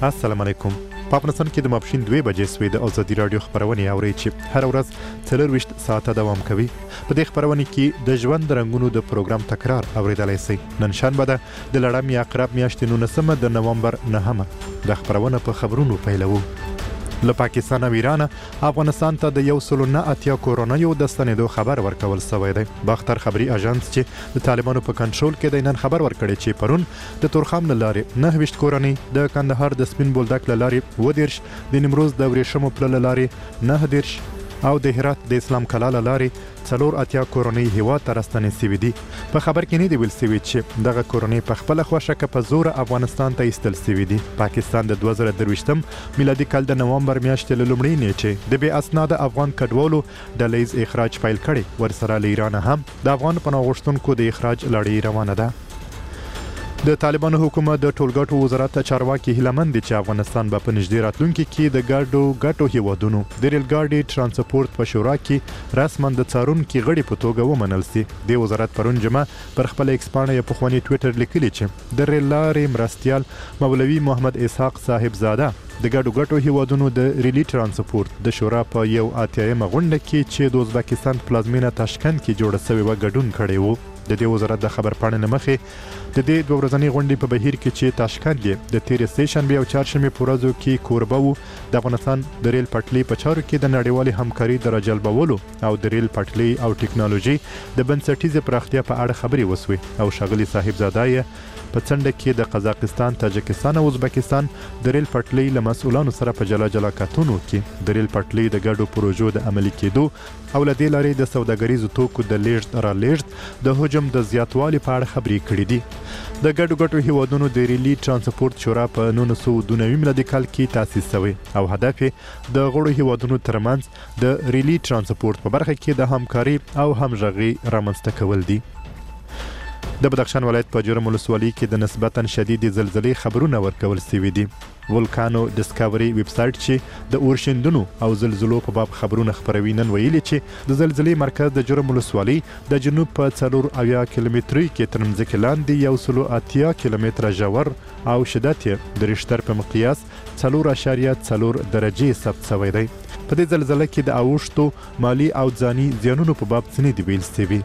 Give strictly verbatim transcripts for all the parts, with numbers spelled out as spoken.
السلام علیکم. په افغانستان کې د ماپښین دوه بجې سوې د ازادي رادیو خبرونه اوري چې هر ورځ څلور ساعته دوام کوي. په دې خبرونه کې د ژوند رنگونو د پروګرام تکرار اوریدلای شئ. نن شنبه ده د لړم یا عقرب میاشتې نولسمه د نومبر نهمه. د خبرونه په خبرونو پیلوو. له پاکستان او ایران افغانستان ته د یو سل نه اتیا کورونا یو د ستنېدو خبر ورکول شوی دی. باختر خبري اژانس چې د طالبانو په کنټرول کې د نن خبر ورکړی چې پرون د تورخم له لارې نه ویشت کورنۍ د کندهار د سپین بولدک له لارې ودیرش د نیمروز د ورېښمو پله له لارې نه دیرش او د هرات د اسلام کلا له لارې څلور اتیا کورنۍ هیواد ته راستنې سوي دي. په خبر کې نه دی ویل سوي چې دغه کورنۍ په خپله خوښه که په زوره افغانستان ته ایستل سوي دي. پاکستان د دوه زره درویشتم میلادي کال د نومبر میاشتې له لومړۍ نیټې د بې اسناده افغان کډوالو ډله ییز اخراج پیل کړی. ورسره له ایران هم د افغان پناه غوښتونکو د اخراج لړۍ روانه ده. د طالبانو حکومت د ټولګټو وزارت چارواکي هیله مند دي چې افغانستان به په نږدې راتلونکي کې د ګاډو ګټو هیوادونو د ریل ګاډي ترانسپورت په شورا کې رسما د څارونکي غړي په توګه ومنل سي. د وزارت پرون جمعه پر خپل ایکس پاڼه یې پخواني ټویټر لیکلي چې د ریل لارې مرستیال مولوي محمد اسحاق صاحب زاده د ګاډو ګټو هیوادونو د ریلی ترانسپورت د شورا په یو اتیایمه غونډه کې چې د ازبکستان پلازمینه تاشکند کې جوړه شوې وه ګډون کړی و. د دې وزارت د خبر پاڼې نه مخې د دې دوه ورځنۍ غونډې په بهیر کې چې تاشکند یې د تیرې سې شنبې او چهارشنبې په ورځو کې کوربه و د افغانستان د ریل پټلۍ په چارو کې د نړیوالې همکارۍ د راجلبولو او د ریل پټلۍ او ټکنالوژي د بنسټیزې پراختیا په اړه خبرې وسوې او ښاغلي صاحبزاده یې په څنډه کې د قزاقستان، تاجکستان او ازبکستان د ریل پټلۍ له مسؤلانو سره په جلا جلا کتونو کې د ریل پټلۍ د ګډو پروژو د عملي کېدو او له دې لارې د سوداګریزو توکو د لیږد رالیږد د حجم د زیاتوالي په اړه خبرې کړې دي. د ګډو ګټو هیوادونو د ریلي ترانسپورت شورا په نولس سوه دوه نوي میلادي کال کې تاسیس شوی او هدف یې د غړو هیوادونو ترمنځ د ریلي ترانسپورت په برخه کې د همکاري او همغږي رامنځته کول دي. د بدخشان ولایت په جرم ولسوالۍ کې د نسبتا شدید زلزلې خبرونه ورکول شوي دي. ولکانو ډسکاوري ویب سایټ چې د اورشیندونو او زلزلو په باب خبرونه خپروي نن ویلي چې د زلزلې مرکز د جرم ولسوالۍ د جنوب په څلور اویا کیلومترۍ کې تر مځکې لاندې یو سلو اتیا کیلومتره ژور او شدت یې د ریشتر په مقیاس څلور اشاریه څلور درجې ثبت شوی دی. په دې زلزله کې د اوښتو مالی او ځاني زیانونو په باب څه نه دي ویل شوي.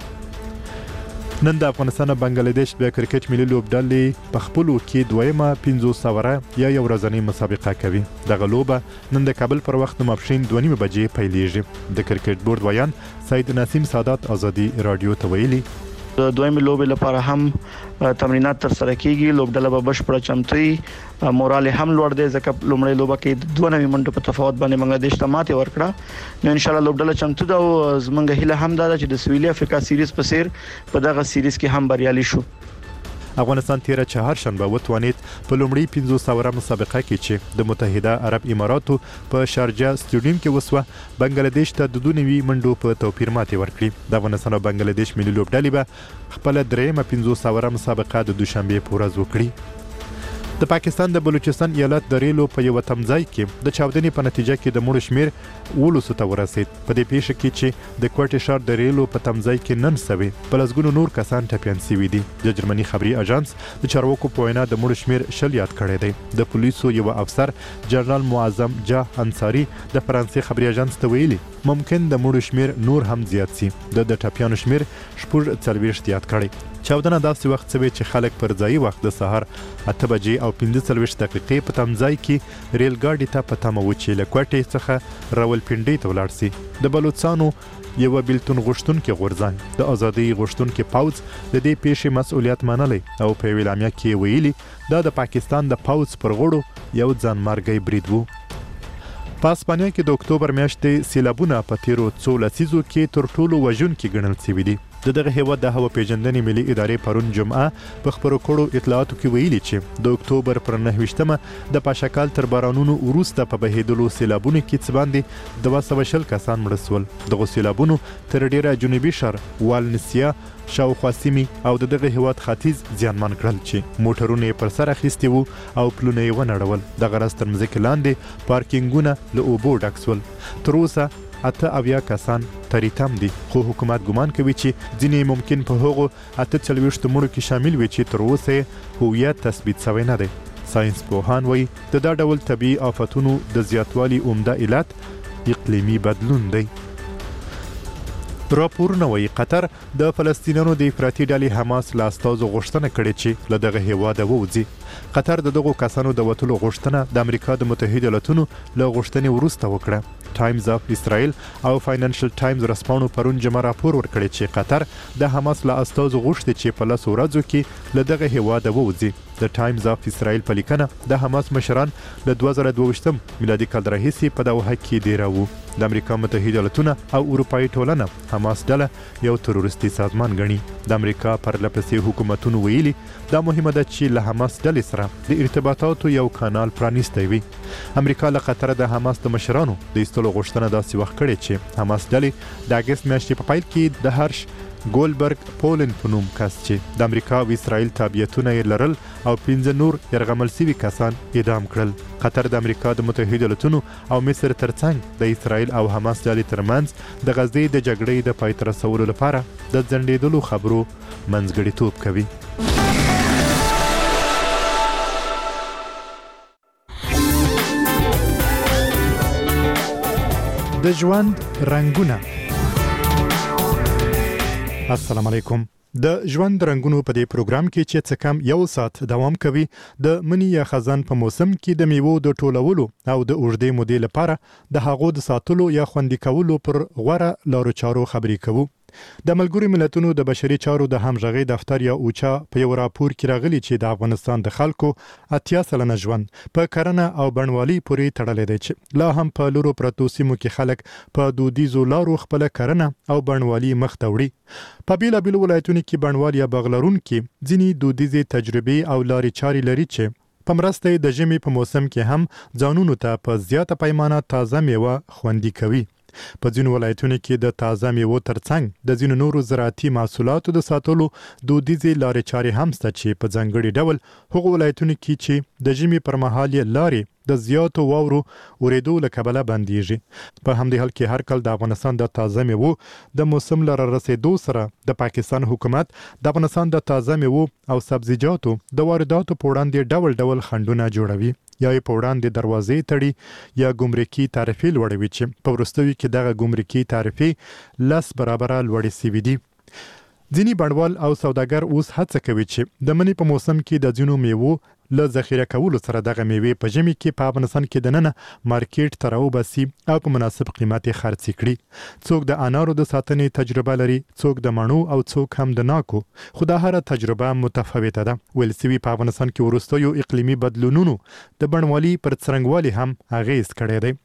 نن د افغانستان او بنگلاديش د کرکټ ملي لوبډلې په خپلو کې دویمه پنځوس سوره یا یو ورځنۍ مسابقه کوي. دغه لوبه نن د کابل پر وخت د ماپښین دوه نیمې بجې پیلیږي. د کرکټ بورډ ویان سید نسیم سادات ازادي رادیو ته ویلي د دویمې لوبې لپاره هم تمرینات تر سره کیږي. لوبډله به بشپړه چمتو وي. مورال هم لوړ دی ځکه لومړی لوبه کې دوه نوي منټو په تفاوت باندې بنگلاديش ته ماتې ورکړه. نو ان شاء الله لوبډله چمتو ده او زمونږ هیله هم ده چې د سویلي افریقا سیریز په څیر په دغه سیریز کې هم بریالي شو. افغانستان تیره چهارشنبه وتوانید په لومړي پنځوس سوره مسابقه کې چې د متحده عرب اماراتو په شارجه سټیډیم کې وسوه بنگلاديش ته د دوه نوي منډو په توپیر ماتې ورکړي. د افغانستان او بنگلاديش ملي لوبډلې به خپل دریمه پنځوس سوره مسابقه د دوشنبه په ورځ وکړي. د پاکستان د بلوچستان ایالت د ریلو په یو تمځای کې د چاودنې په نتیجه کې د مړو شمیر ولسو ته ورسید. په دې پیښه کې چې د کوټې ښار د ریلو په تمځای کې نن سوي په لسګونو نور کسان ټپیان سوي دي. د جرمني خبري اژانس د چارواکو په وینا د مړو شمیر شل یاد کړی دی. د پولیسو یو افسر جنرال معظم جاه انصاری د فرانسې خبري اژانس ته ویلي ممکن د مړو شمیر نور هم زیات سي. د د ټپیانو شمیر شپږ څلوېښت یاد کړی. چاودنه داسې وخت شوې چې خلک پر ځایي وخت د سهار اته بجې او پنځه څلوېښت دقیقې په تمځای کې ریل ګاډي ته په تمه و چې له کوټې څخه راولپنډۍ ته ولاړ سي. د بلوڅانو یوه بیلتون غوښتونکي غورځنګ د ازادۍ غوښتونکي پوځ د دې پیښې مسؤلیت منلی او په یوې اعلامیه کې ویلي دا د پاکستان د پوځ پر غړو یو ځانمرګی برید و. په اسپانیا کې د اکتوبر میاشتې سیلابونه په تیرو څو لسیزو کې تر ټولو وژونکي ګڼل شوي دي. د دغه هیواد د هوا پیژندنې ملي ادارې پرون جمعه په خبرو کړو اطلاعاتو کې ویلي چې د اکتوبر پر نهه ویشتمه د پاشکال تر بارانونو وروسته په بهیدلو سیلابونو کې څه باندې دوه سوه شل کسان مړه شول. دغو سیلابونو تر ډیره جنوبي شر والنسیا شاوخوا سیمې او د دغه هیواد ختیځ زیانمن کړل چې موټرونه یې پر سر اخیستي وو او پلونه یې ونړول. دغه راز تر مځکې لاندې پارکینګونه له اوبو ډک شول. تر اوسه اته اویا کسان تریتم دي خو حکومت ګمان کوي چې ځینې ممکن په هغو اته څلوېښتو مړو کې شامل وي چې تر اوسه هویت تثبیت شوی نه دی. ساينس پوهان وایي د دا ډول طبي آفتونو د زیاتوالي عمده علت اقلیمي بدلون دی. راپورونه وایي قطر د فلسطینیانو د افراطي ډلې حماس له استازو غوښتنه کړې چې له دغه هیواده ووځي. قطر د دغو کسانو د وتلو غوښتنه د امریکا د متحده ایالاتونو له غوښتنې وروسته وکړه. ټایمز اف اسرائیل او فاینانشل ټایمز رسپانو پرون جمعه راپور ورکړی چې قطر د حماس له استازو غوښتي چې په لسو ورځو کې له دغه هیواده ووځي. د ټایمز اف اسرائیل په لیکنه د حماس مشران له دوه زره دوه میلادي کال راهیسې په دوحه کې دېره وو. د امریکا متحده ایالاتونه او اروپایي ټولنه حماس ډله یو تروریستي سازمان ګڼي. د امریکا پرلپسې حکومتونو ویلي دا مهمه ده چې له حماس ډلې سره د ارتباطاتو یو کانال پرانیستی وي. امریکا له قطر د حماس د مشرانو د ایستلو غوښتنه داسې وخت کړې چې حماس ډلې د اګست میاشتې په پیل کې د هرش ګولبرګ پولن په نوم کس چې د امریکا او اسرائیل تابعیتونه یې لرل او پنځه نور یرغمل شوي کسان اعدام کړل. قطر د امریکا د متحده ایالاتونو او مصر ترڅنګ د اسرائیل او حماس ډلې ترمنځ د غزې د جګړې د پای ته رسولو لپاره د ځنډېدلو خبرو منځګړیتوب کوي. د ژوند رنگونه. السلام علیکم. د ژوند رنگونو په دې پروګرام کې چې څه کم یو ساعت دوام کوي د منی یا خزان په موسم کې د میوو د ټولولو او د اوږدې مودې لپاره د هغو د ساتلو یا خوندي کولو پر غوره لارو چارو خبرې کوو. د ملګرو ملتونو د بشري چارو د همغږۍ دفتر یا اوچا په یو راپور کې راغلي چې د افغانستان د خلکو اتیا سلنه ژوند په کرنه او بڼوالۍ پورې تړلی دی چې لا هم په لورو پرتو سیمو کې خلک په دودیزو لارو خپله کرنه او بڼوالي مخ ته وړي. په بیلابیلو ولایتونو کې بڼوال یا باغ لرونکي ځینې دودیزې تجربې او لارې چارې لري چې په مرسته د ژمي په موسم کې هم ځانونو ته په زیاته پیمانه تازه میوه خوندي کوي. په ځینو ولایتونو کې د تازه میوو ترڅنګ د ځینو نورو زراعتي محصولاتو د ساتلو دودیزې لارې چارې هم شته چې په ځانګړي ډول هغو ولایتونو کې چې د ژمي پر مهال یې لارې د زیاتو واورو اورېدو له کبله بندیږي. په همدې حال کې هر کال د افغانستان د تازه میوو د موسم له رارسېدو سره د پاکستان حکومت د افغانستان د تازه میوو او سبزیجاتو د وارداتو په وړاندې ډول ډول خنډونه جوړوي یا یې په وړاندې دروازې تړي یا ګمرکي تعرفې لوړوي چې په وروستیو کې دغه ګمرکي تعرفې لس برابره لوړې سوي دي. ځینې بڼوال او سوداګر اوس هڅه کوي چې د مني په موسم کې د ځینو میوو له ذخیره کولو سره دغه میوې په ژمي کې په افغانستان کې دننه مارکیټ ته راوباسي او په مناسب قیمت یې خرڅ کړي. څوک د انارو د ساتنې تجربه لري، څوک د مڼو او څوک هم د ناکو، خو دا هره تجربه متفاوته ده. ویل سوي په افغانستان کې وروستیو اقلیمي بدلونونو د بڼوالي پر څرنګوالي هم اغیز کړی دی.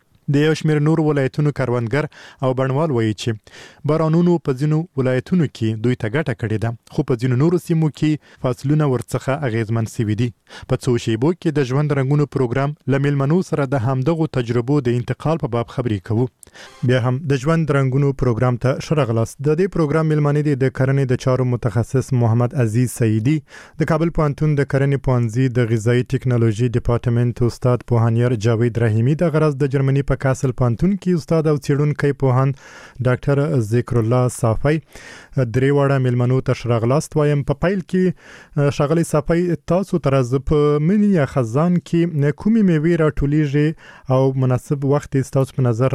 د یو شمېر نور ولایتونو کروندګر او بڼوال وایي چې بارانونو په ځینو ولایتونو کې دوی ته ګټه کړې ده، خو په ځینو نورو سیمو کې فصلونه ورڅخه اغیزمن سوي دي. په څو شیبو کې د ژوند رنګونو پروګرام له میلمنو سره د همدغو تجربو د انتقال په باب خبرې کوو. بیا هم د ژوند رنګونو پروګرام ته ښه راغلاست. د دې پروګرام میلمنې دي د کرنې د چارو متخصص محمد عزیز سعیدي، د کابل پوهنتون د کرنې پوهنځي د غذایي ټکنالوژي ډپارټمنټ استاد پوهنیر جاوید رحیمي، د غرض د جرمني په کاسل پوهنتون کې استاد او څېړونکی پوهاند ډاکټر ذکر الله صافی. درې واړه میلمنو ته ښه راغلاست وایم. په پیل کې ښاغلی صافی، تاسو تر اوسه په مني یا خزان کې کومې میوې راټولیږي او مناسب وخت یې ستاسو په نظر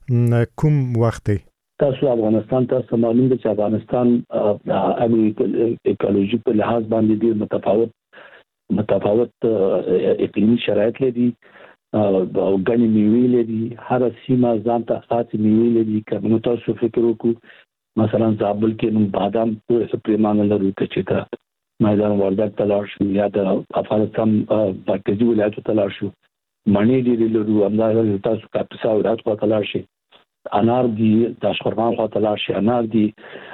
کوم وخت دی؟ تاسو افغانستان ته معلوم دی چې افغانستان د ایکولوژي په لحاظ باندې ډېر متفاوت متفاوت اقلیمي شرایط لري او غني میوې لري. هر سیمه ځان ته خاص میوې لري. که تاسو فکر وکړو مثلا زابل کې موږ بادام په پریمانه لرو چې تا میدان وردګ ته لاړ شو یا د افغانستان مرکزي ولایتو ته لاړ شو، مڼې ډېرې لرو. همدارنګه تاسو کاپیسا ولایت خواته لاړ شئ، انار دي، داشقرغان خواته لاړ شئ، انار دي.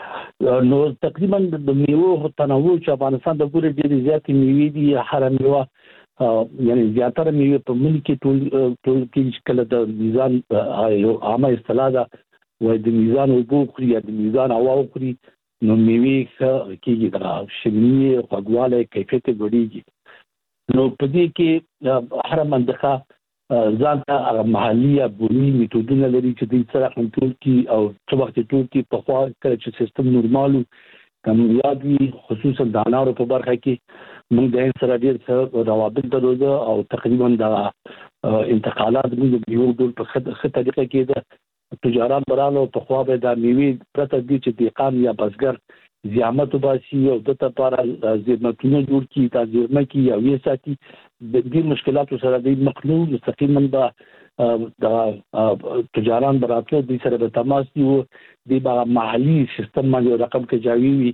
نو تقریبا د میوو تنوع چې افغانستان د پورې ډېرې زیاتې میوې دي. هر میوه یعنی زیاتره میوې په مني کې ټول ټول کې کله د میزان یو عامه اصطلاح ده وایي د میزان اوبه وخوري یا د میزان هوا وخوري، نو میوې ښه کېږي، د شیریني خوږوالی کیفیت یې لوړېږي. نو په دې کې هره منطقه ځان ته هغه محلي یا بومي میتودونه لري چې دوی سره کنټرول کړي او څه وخت یې ټول کړي. پخوا کله چې سیستم نورمال و، که مو یاد وي، خصوصا د انارو په برخه کې موږ د هند سره ډېر څه روابط درلوده او تقریبا د انتقالات موږ یو ډول په ښه طریقه کې د تجاران برانو په خوا به د میوې پرته دي چې دیقان یا بزګر زیامت وباسي او د لپاره زیرمتونه جوړ کړي دا زیرمه کې یا وې ساتي د دې مشکلاتو سره د مخلوق مستقیما د د تجاران براتلو د سره د تماس یو د محلي سیستم باندې رقم کې جاوي وي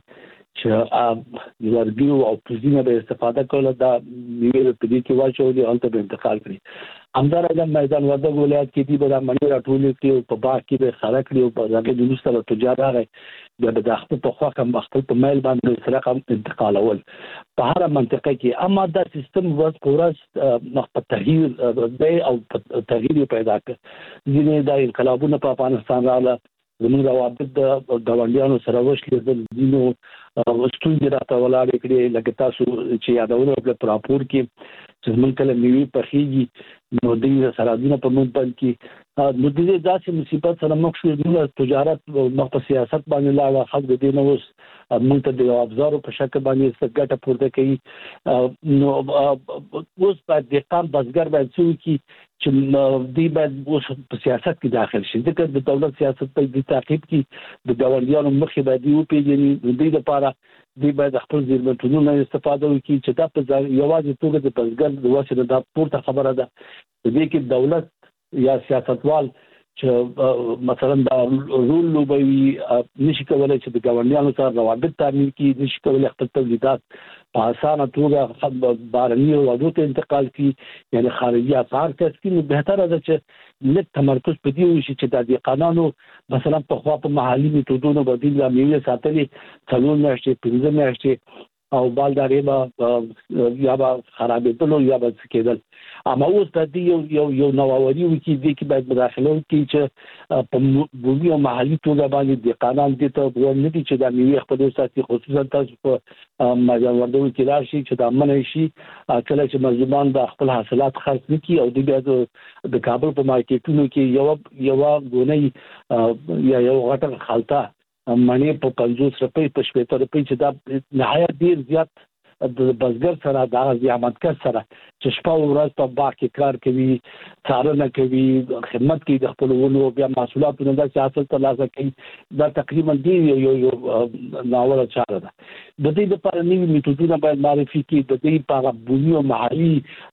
چې ورګیو او پوزینه به استفاده کوله دا میوې په دې کې واچولې او ته انتقال کړي همدارنګه میدان وردګ ولایت کې دی به د منی راټولې کې په باغ کې به خلک لري او په ځکه د نوستله تجار راغی د د خپل په خوا کوم خپل په میل باندې سره انتقالول په هر منطقه کې اما دا سیستم ورځ په ورځ مخ په تغییر دی او تغییر پیدا کړ ځینې د انقلابونو په افغانستان رااله زموږ روابط د ګاونډیانو سره وشلې د دینو ستونزې راته ولاړې کړې لکه تاسو چې یادونه وکړه په راپور کې چې موږ کله میوې پخېږي نو د سرحدونو په منځ کې نو د دې داسې مصیبت سره مخ شو د تجارت مخ په سیاست باندې لاړه خلک د دې نو اوس موږ ته د ابزارو په شکل باندې څه پورته کوي نو اوس په دقیق بزګر باید څه کی چې دی باید اوس په سیاست کې داخل شي ځکه د دولت سیاست په دې تعقیب کې د ګاونډیانو مخې باید یو پیژني د دې لپاره دی باید خپل زیرمتونو نه استفاده وکړي چې دا په یوازې توګه د بزګر د وسیله د پورته خبره ده دې کې دولت یا سیاستوال چې مثلا دا رول لوبوي نشي کولای چې د ګاونډیانو سره روابط تامین کړي نشي کولای خپل تولیدات په اسانه توګه بهرني هیوادو ته انتقال کړي یعنی خارجي اسعار کسب کړي بهتره ده چې لږ تمرکز په دې وشي چې د قانونو مثلا په خوا په محلي میتودونو باندې د میوې ساتلې څلور میاشتې پنځه میاشتې او بالداري به یا به خرابېدل یا به کېدل اما اوس د دې یو یو یو نوآوري وکړي د کې باید مداخله وکړي چې په بومي او محلي توګه باندې د قانون دي ته ورنه دي چې د میوې خپل ساتي خصوصا تاسو په مجال ورته کې راشي چې د امن شي کله چې مزدوران د خپل حاصلات خرڅ نکړي او د بیا د کابل په مارکیټونو کې یو یو غونې یا یو غټه خالته منی په پنځوس روپۍ په شپږ روپۍ چې دا نهایت ډیر زیات د بزګر سره د زیامتکار سره چې شپه او ورځ په باغ کې کار کوي څارنه کوي خدمت کوي د خپل ونو بیا محصولاتو نه د حاصل ترلاسه کوي دا تقریبا دی یو یو ناوړه چاره ده د دې لپاره نوي میتودونه باید معرفي کړي د دې په بومي او محلي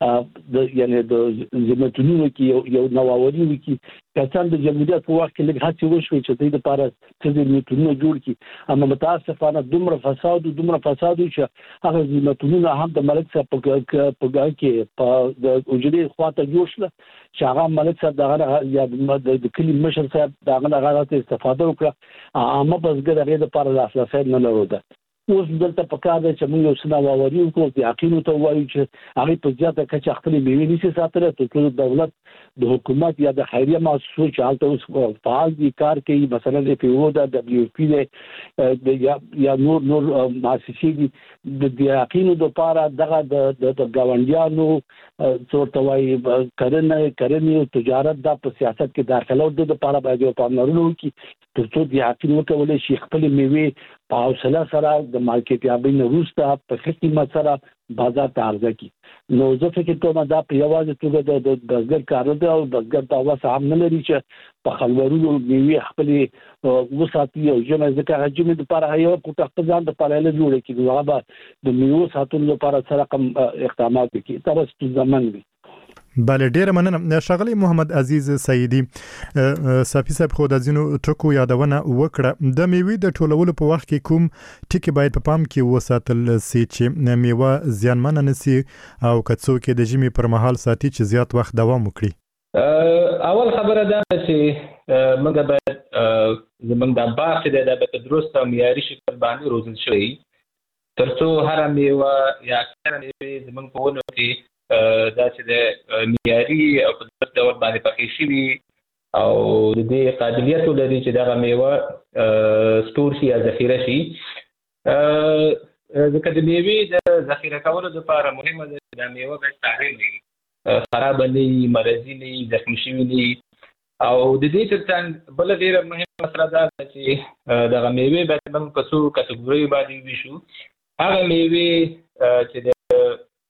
د یعنی د زمتونو کې یو نوآوري وکړي کله د جمهوریت په وخت کې لږ هڅې وشوې چې د دې لپاره څه میتودونه جوړ کړي اما متاسفانه دومره فساد او دومره فساد چې هغه زمتونونه هم د ملک صاحب په په کې په د وجودي خواته جوړ شل چې هغه ملک صاحب دغه یا د کلی مشر صاحب دغه غاړه استفاده وکړه اما بزګر هغه لپاره لاسرسي نه لرله اوس دلته په کار دی چې موږ یو څه نوآوري وکړو د یقین ته وایو چې هغه په زیاته کچه خپل میوې نشي ساتلی تر څو دولت د حکومت یا د خیریه مؤسسو چې هلته اوس فعال دي کار کوي مثلا د پی او د دبلیو پی دی یا نور نور مؤسسې دي د یقین لپاره دغه د ګاونډیانو څورته وایي کرنه کرنې او تجارت د په سیاست کې داخله او د لپاره باید یو پاملرنه وکړي تر څو د یقین وکولای شي خپل میوې په حوصله سره د مارکیټ یابۍ نه وروسته په ښه قیمت سره بازار ته عرضه کړي نو زه فکر کوم دا په یوازې توګه د بزګر کار دی او بزګر دا وسه هم نه لري چې په خلورونو میوې خپلې وساتي او جمع ځکه هغه جمع لپاره یو کوټه خپل ځان لپاره نه جوړه کړي نو هغه د میوې ساتلو لپاره سره کوم اقدامات وکړي تر څو ځمن وي بله ډیره مننه ښاغلی محمد عزیز سیدی صافی صاحب خو د ځینو ټکو یادونه وکړه د میوې د ټولولو په وخت کې کوم ټکي باید په پام کې وساتل سي چې میوه زیانمن نه سي او که څوک د ژمي پر مهال ساتي چې زیات وخت دوام وکړي اول خبره ده چې موږ باید زموږ د باغ چې د په درست او معیاري شکل باندې روزل شوی تر څو هر میوه یا اکثره میوې زموږ په ونو کې دا چې د معیاري او په درست ډول باندې پخې شوي او د دې قابلیت لري چې دغه میوه سټور شي یا ذخیره شي ځکه د میوې د ذخیره کولو لپاره مهمه ده چې دا میوه باید طاهر وي خرابه نه وي مرضي نه وي زخمي شوي نه وي او د دې ترڅنګ بله ډېره مهمه مسله دا ده چې دغه میوې باید موږ په څو کټګوریو باندې وویشو هغه میوې چې د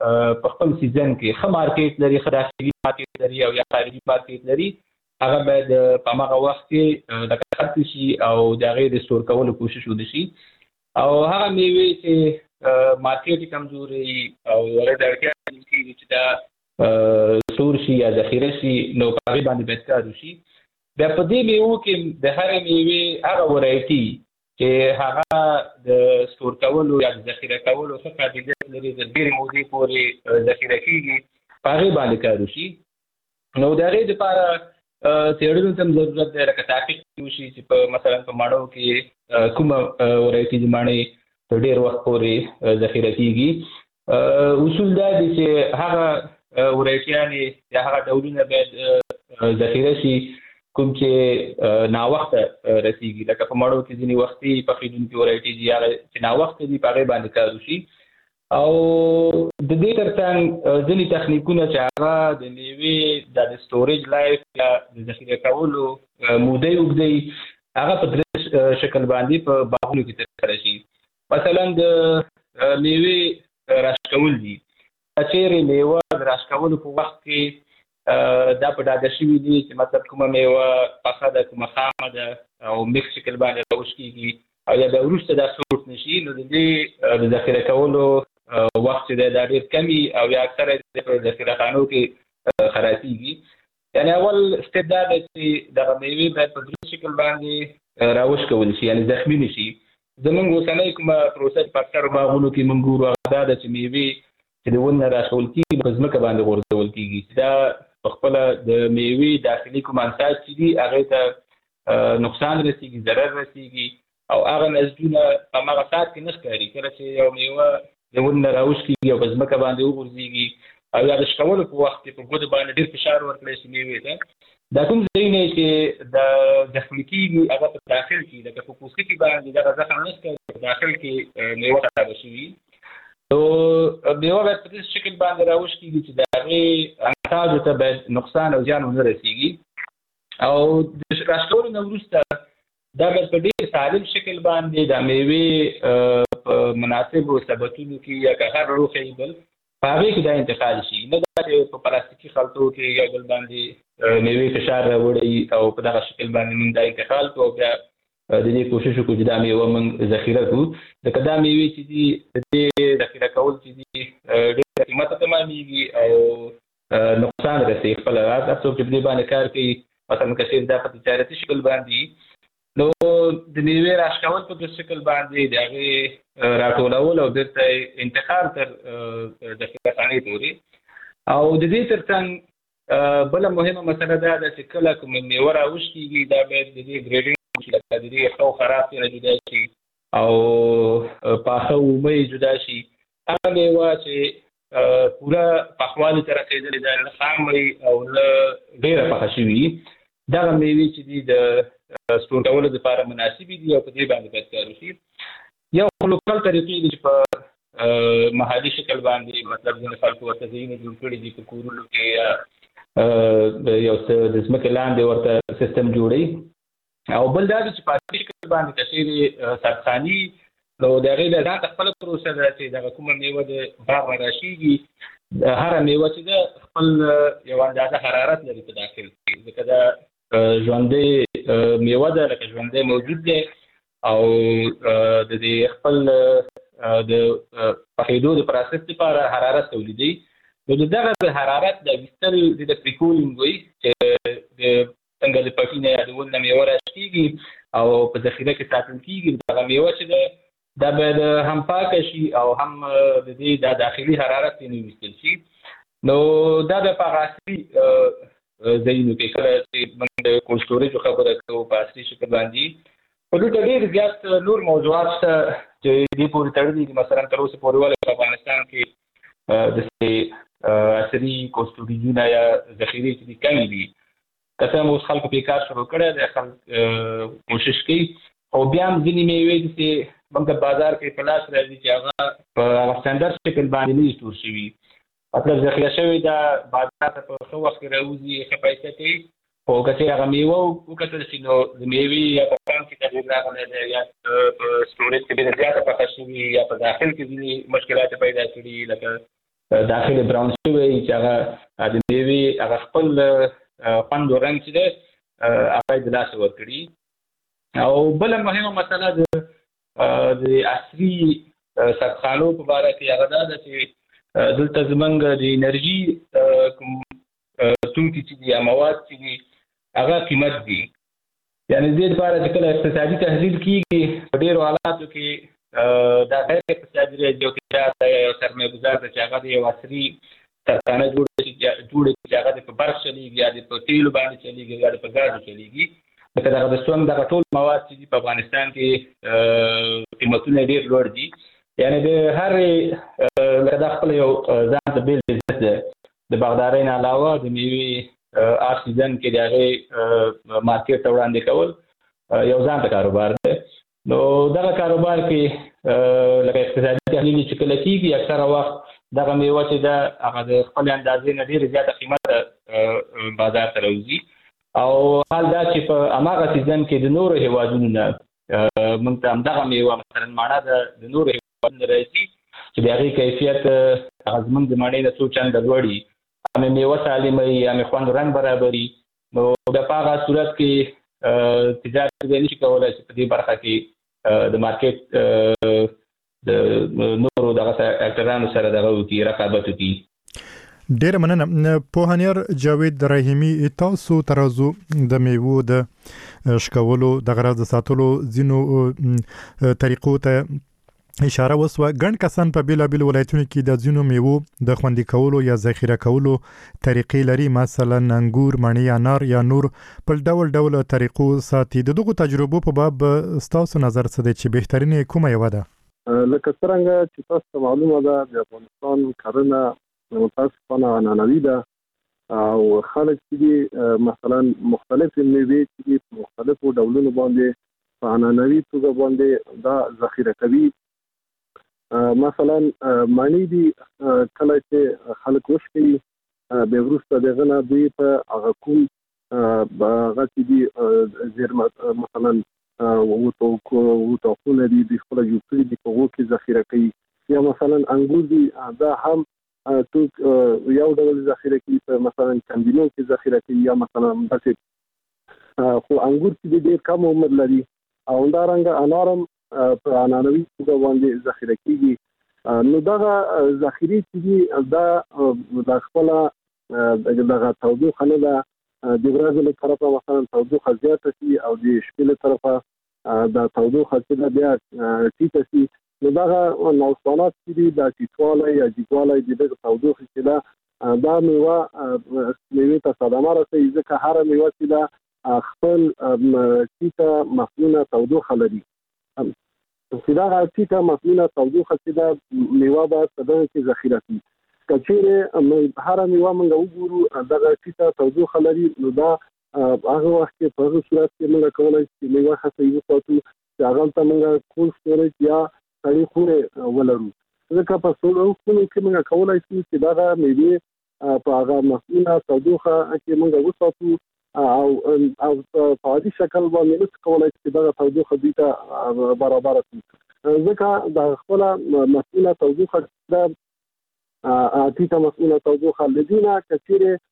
په خپل سیزن کې ښه مارکیټ لري، ښه داخلي مارکیټ لري او یا خارجي مارکیټ لري، هغه باید په هغه وخت کې لکه خرڅ شي او د هغې د سټور کولو کوشش وشي. او هغه میوې چې مارکیټ کمزوري او هغې د اړتیا کېږي چې دا سټور شي یا ذخیره شي، نو په هغې باندې باید کار وشي. بیا په دې میوو کې د هرې میوې هغه ورایټي چې هغه د سټور کولو یا د ذخیره کولو ښه قابلیت لري، د ډېرې مودې پورې ذخیره کېږي، په هغې باندې کار وشي. نو د هغې دپاره څېړنو ته هم ضرورت دی، لکه تحقیق وشي چې په مثلا په ماڼو کې کومه ورایټي د ماڼۍ په ډېر وخت پورې ذخیره کېږي. اصول دا دی چې هغه ورایټیانې یا هغه ډولونه باید ذخیره شي کوم چې ناوخته رسیږي، لکه په ماڼو کې ځینې وختي پخېدونکي ورایټي دي، هغه چې ناوخته دي په هغې باندې کار وشي. او د دې تر څنګ ځینې تخنیکونه چې هغه د میوې د سټوریج لایف یا د ذخیره کولو مودې اوږدوي، هغه په درې شکل باندې په باغونو کې ترسره شي. مثلا د میوې راشکول دي، چېرې میوه د راشکولو په وخت کې دا په ډاډه شوي دي چې مطلب کومه میوه پخه ده، کومه خامه ده او میکس شکل باندې راوش کېږي او یا بیا وروسته دا سورت نه شي، نو د دې د ذخیره کولو وخت چې دی دا ډېر کم وي او یا اکثره په ذخیره خانو کې خرابېږي. یعنې اول سټپ دا دی چې دغه میوې باید په درې شکل باندې راوش کول شي، یعنې زخمي نه شي. زموږ اوسنۍ کومه پروسه په اکثرو باغونو کې موږ ګورو هغه دا ده چې میوې چې د ونې نه راښول کېږي په ځمکه باندې غورځول کېږي، چې دا په خپله د میوې داخلي کوم انساج چې دي هغې ته نقصان رسېږي، ضرر رسېږي او هغه نسجونه په هماغه ساعت کې نه ښکاري. کله چې یو میوه د ونې نه راوش کېږي او په ځمکه باندې وغورځېږي او یا د شکولو په وخت کې په ګوتو باندې ډېر فشار ورکړی شي میوې ته، دا کوم ځایونه چې د زخمي کېږي هغه په داخل کې لکه په پوستکي کې باندې دغه زخم نه ښکاري، په داخل کې میوه خرابه شوي. نو میوه باید په داسې شکل باندې راوش کېږي چې د هغې انساجو ته باید نقصان او زیان ونه رسېږي. او د راشکولو نه وروسته دا باید په ډېر سالم شکل باندې دا میوې په مناسبو سبتونو کې یا که هر روخی بل په هغې کې دا انتقال شي، نه دا چې په پلاستیکي خلطو کې یا بل باندې میوې فشار راوړی او په دغه شکل باندې موږ دا انتقال کړو او بیا د دې کوشش وکړو چې دا میوه موږ ذخیره کړو. ځکه دا میوې چې دي د دې ذخیره کول چې دي ډېره قیمته تمامېږي او نقصان رسوي خپله. هر څوک چې په دې باندې کار کوي، مثلا که چېرې دا په تجارتي شکل باندې، نو د میوې راشکول په دې شکل باندې د هغې راټولول او بېرته انتقال تر ذخیره خانې پورې. او د دې تر څنګ بله مهمه مسله دا ده چې کله کومه میوه راوش کېږي دا باید د دې ګریډینګ لکه د دې ښه او خراب څخه جدا شي او پاخه اومه جدا شي. هغه میوه چې پوره پخوالي ته رسېدلې ده، نه خام وي او نه ډېره پخه شوي، دغه میوې چې دي د سټور کولو لپاره مناسبې دي او په دې باندې باید کار وشي. یو خو لوکل طریقې دي چې په محلي شکل باندې مطلب ځینې خلکو ورته ځایونه جوړ کړي دي په کورونو کې یا یو څه د ځمکې لاندې ورته سیستم جوړوي. او بل دا دی چې په عادي شکل باندې که چېرې سرخاني، نو د هغې له ځان ته خپله پروسه ده چې دغه کومه میوه د باغ نه راشېږي، هره میوه چې ده خپل یو اندازه حرارت لري په داخل کې، ځکه دا ژوندۍ میوه ده، لکه ژوندی موجود دی او د دې خپل د پخېدو د پروسس لپاره حرارت تولیدوي. نو د دغه د حرارت د ویستل د پریکولینګ وایي چې د څنګه د پټي نه یا د ونې نه میوه راشکېږي او په ذخیره کې ساتل کېږي. دغه میوه چې ده دا باید هم پاکه شي او هم د دې دا داخلي حرارت یې نه ویستل شي. نو دا د په هغه عصري ځایونو کې کله چې موږ د کولډ سټوریجو خبره کوو په عصري شکل باندې، په دلته ډېر زیات نور موضوعات شته چې دې پورې تړلي دي. مثلا تر اوسه پورې ولې په افغانستان کې داسې عصري کولډ سټوریجونه یا ذخیرې چې دي کمې دي. که څه هم اوس خلکو پرې کار شروع کړی دی، خلک کوشش کوي، خو بیا هم ځینې میوې دي چې موږ ته بازار کې په لاس راځي چې هغه په هغه سټنډرډ شکل باندې نه دي سټور شوي، مطلب ذخیره شوي دا بازار ته په ښه وخت کې راوځي، ښه پیسې کوي. خو که چېرې هغه میوه وکتل شي نو د میوې یا په پام کې تغییر راغلی دی، یا په سټوریج کې ډېره زیاته پخه شوي، یا په داخل کې ځینې مشکلات پیدا کړي، لکه داخل براون شوی چې هغه د میوې هغه خپل خوند او رنګ چې دی هغه د لاسه ورکړي. او بله مهمه مسله د د عصري سبخانو په باره کې هغه دا ده چې دلته زمونږ د انرژي کوم توکي چې دي یا مواد چې دي هغه قیمت دي. یعنې د دې لپاره چې کله اقتصادي تحلیل کېږي په ډېرو حالاتو کې دا غیر اقتصادي راځي او تجارت یا سرمایه ګزار ته چې هغه د یو عصري کارخانه جوړه شي جوړه چې هغه د په برق چلیږي یا د په تیلو باندې چلیږي یا د په ګازو چلیږي. لکه دغه د سونګ دغه ټول مواد چې دي په افغانستان کې قیمتونه ډېر لوړ دي. یعنې د هرې لکه دا خپله یو ځان ته بېل بزنس دی. د باغدارۍ نه علاوه د میوې آف سیزن کې د هغې مارکېټ ته وړاندې کول یو ځان ته کاروبار دی. نو دغه کاروبار کې لکه اقتصادي تحلیل چې کله کېږي اکثره وخت دغه میوه چې ده هغه د خپلې اندازې نه ډېرې زیاته قیمته بازار ته راوځي. او حال دا چې په هماغه سیزن کې د نورو هېوادونو نه موږ ته همدغه میوه مثلا ماڼه د نورو هېوادونو راځي چې د هغې کیفیت هغه زموږ د ماڼۍ نه څو چنده لوړ وي، همې میوه سالمه وي، همې خوند رنګ برابري. نو بیا په هغه صورت کې تجارت بیا نشي کولی چې په دې برخه کې د مارکیټ د نورو دغه اکټرانو سره دغه وکړي رقابت وکړي. ډېره مننه پوهنیار جاوید رحیمي. تاسو ترازو د میوو د شکولو د غرض ساتلو ځینو طریقو ته اشاره وسوه. ګڼ کسان په بیلابیلو ولایتونو کې د ځینو میوو د خوندي کولو یا ذخیره کولو طریقې لري، مثلا انګور، مڼې، انار یا نور په ډول ډول طریقو ساتي. د دغو تجربو په باب ستاسو نظر څه دی چې بهترینه کومه یوه ده؟ لکه څرنګه چې تاسو ته معلومه ده د افغانستان کرنه متاسفانه عنعنوي ده او خلک چې دي مثلا مختلفې میوې چې دي په مختلفو ډولونو باندې په عنعنوي توګه باندې دا ذخیره کوي. مثلا مڼې دي کله چې خلک وشکوي بیا وروسته د هغه نه دوی په هغه کوم هغه چې دي زیرمه مثلا وطاقونه دي دوی خپله جوړ کړي دي په هغو کې ذخیره کوي. یا مثلا انګور دي دا هم توک یو ډول ذخیره کوي په مثلا کندینو کې ذخیره کوي یا مثلا داسې خو انګور چې دي ډېر کم عمر لري او همدارنګه انار هم په عنعنوي توګه باندې ذخیره کېږي. نو دغه ذخیرې چې دي دا د خپله دغه تودوخه نه ده، د ورځې له طرفه مثلا تودوخه زیاته شي او د شپې له طرفه د تودوخه چې ده بیا ټیټه شي. نو دغه نوسانات چې دي دا ټیټوالی یا جګوالی د دغه تودوخې چې ده دا میوه میوې ته صدمه رسوي، ځکه هره میوه چې ده خپل ټیټه مصنونه تودوخه لري. چې دغه ټیټه مصنونه تودوخه چې ده میوه باید په دغه کې ذخیره کړي. که چیرې هره میوه موږ وګورو دغه ټیټه تودوخه لري، نو دا هغه وخت کې په هغه صورت کې موږ کولی شو چې میوه ښه صحیح وساتو چې هغلته موږ کولډ سټوریج یا سړې خونې ولرو. ځکه په سړو خونو کې موږ کولی شو چې دغه میوې په هغه مصنونه تودوخه کې موږ وساتو او او په عادي شکل باندې نشو کولی چې دغه تودوخه دوی ته برابره کړو، ځکه د خپله مصنونه تودوخه ده ټیټه مصنونه تودوخه له دې نه که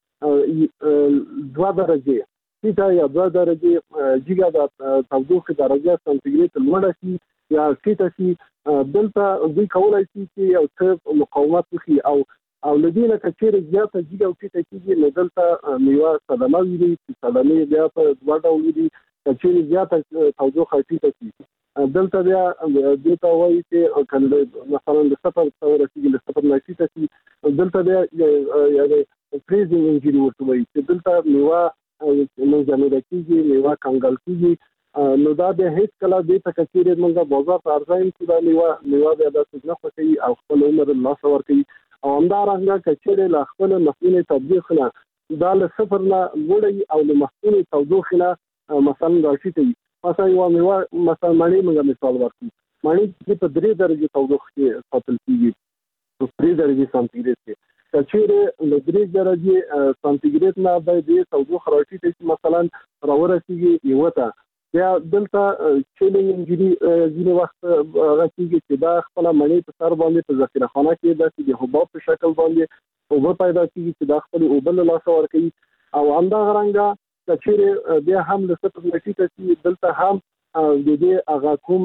چیرې دوه درجې ټیټه یا دوه درجې جګه د تودوخې درجه سانتیګریډ لوړه شي یا ټیټه شي، دلته دوی کولی شي چې یو څه مقاومت وکړي او او له دې نه که چیرې زیاته جګه او ټیټه کېږي نو دلته میوه صدمه ویني چې صدمې بیا په دوه ډول دي. که چیرې زیاته تودوخه ټیټه شي دلته بیا دې ته وایي چې مثلا د صفر ته ورسېږي، له صفر نه ټیټه شي دلته بیا یعنې فریزینګ انجري ورته وایي چې دلته میوه منجمده کېږي، میوه کنګل کېږي. نو دا بیا هېڅ کله دې ته که چیرې موږ بازار ته عرضه کړو دا میوه میوه بیا داسې نه خوښوي او خپل عمر له لاسه ورکوي. او همدارنګه که چیرې له خپل مصنوعي تودوخې نه دا له صفر نه لوړه او له مصنوعي تودوخې نه مثلا راټیټه وي. مثلا یوه میوه مثلا مڼې موږ مثال ورکړو، مڼې چې په درې درجې تودوخې کې ساتل کېږي په درې درجې سانتیګریډ کې. که چیرې له درې درجې سانتیګریډ نه باید دې تودوخه راټیټه شي مثلا راورسېږي یوه ته، بیا دلته چیلنج انجری ځینې وخت راځي چې دا خپل مړی په سر باندې په ذخیره خانه کې د حباب په شکل باندې اوبه پیدا کیږي چې دا خپل اوبه له لاسه ورکوي او همدغه رنګه چې بیا هم له صفر نتیجه چې دلته هم د دې هغه کوم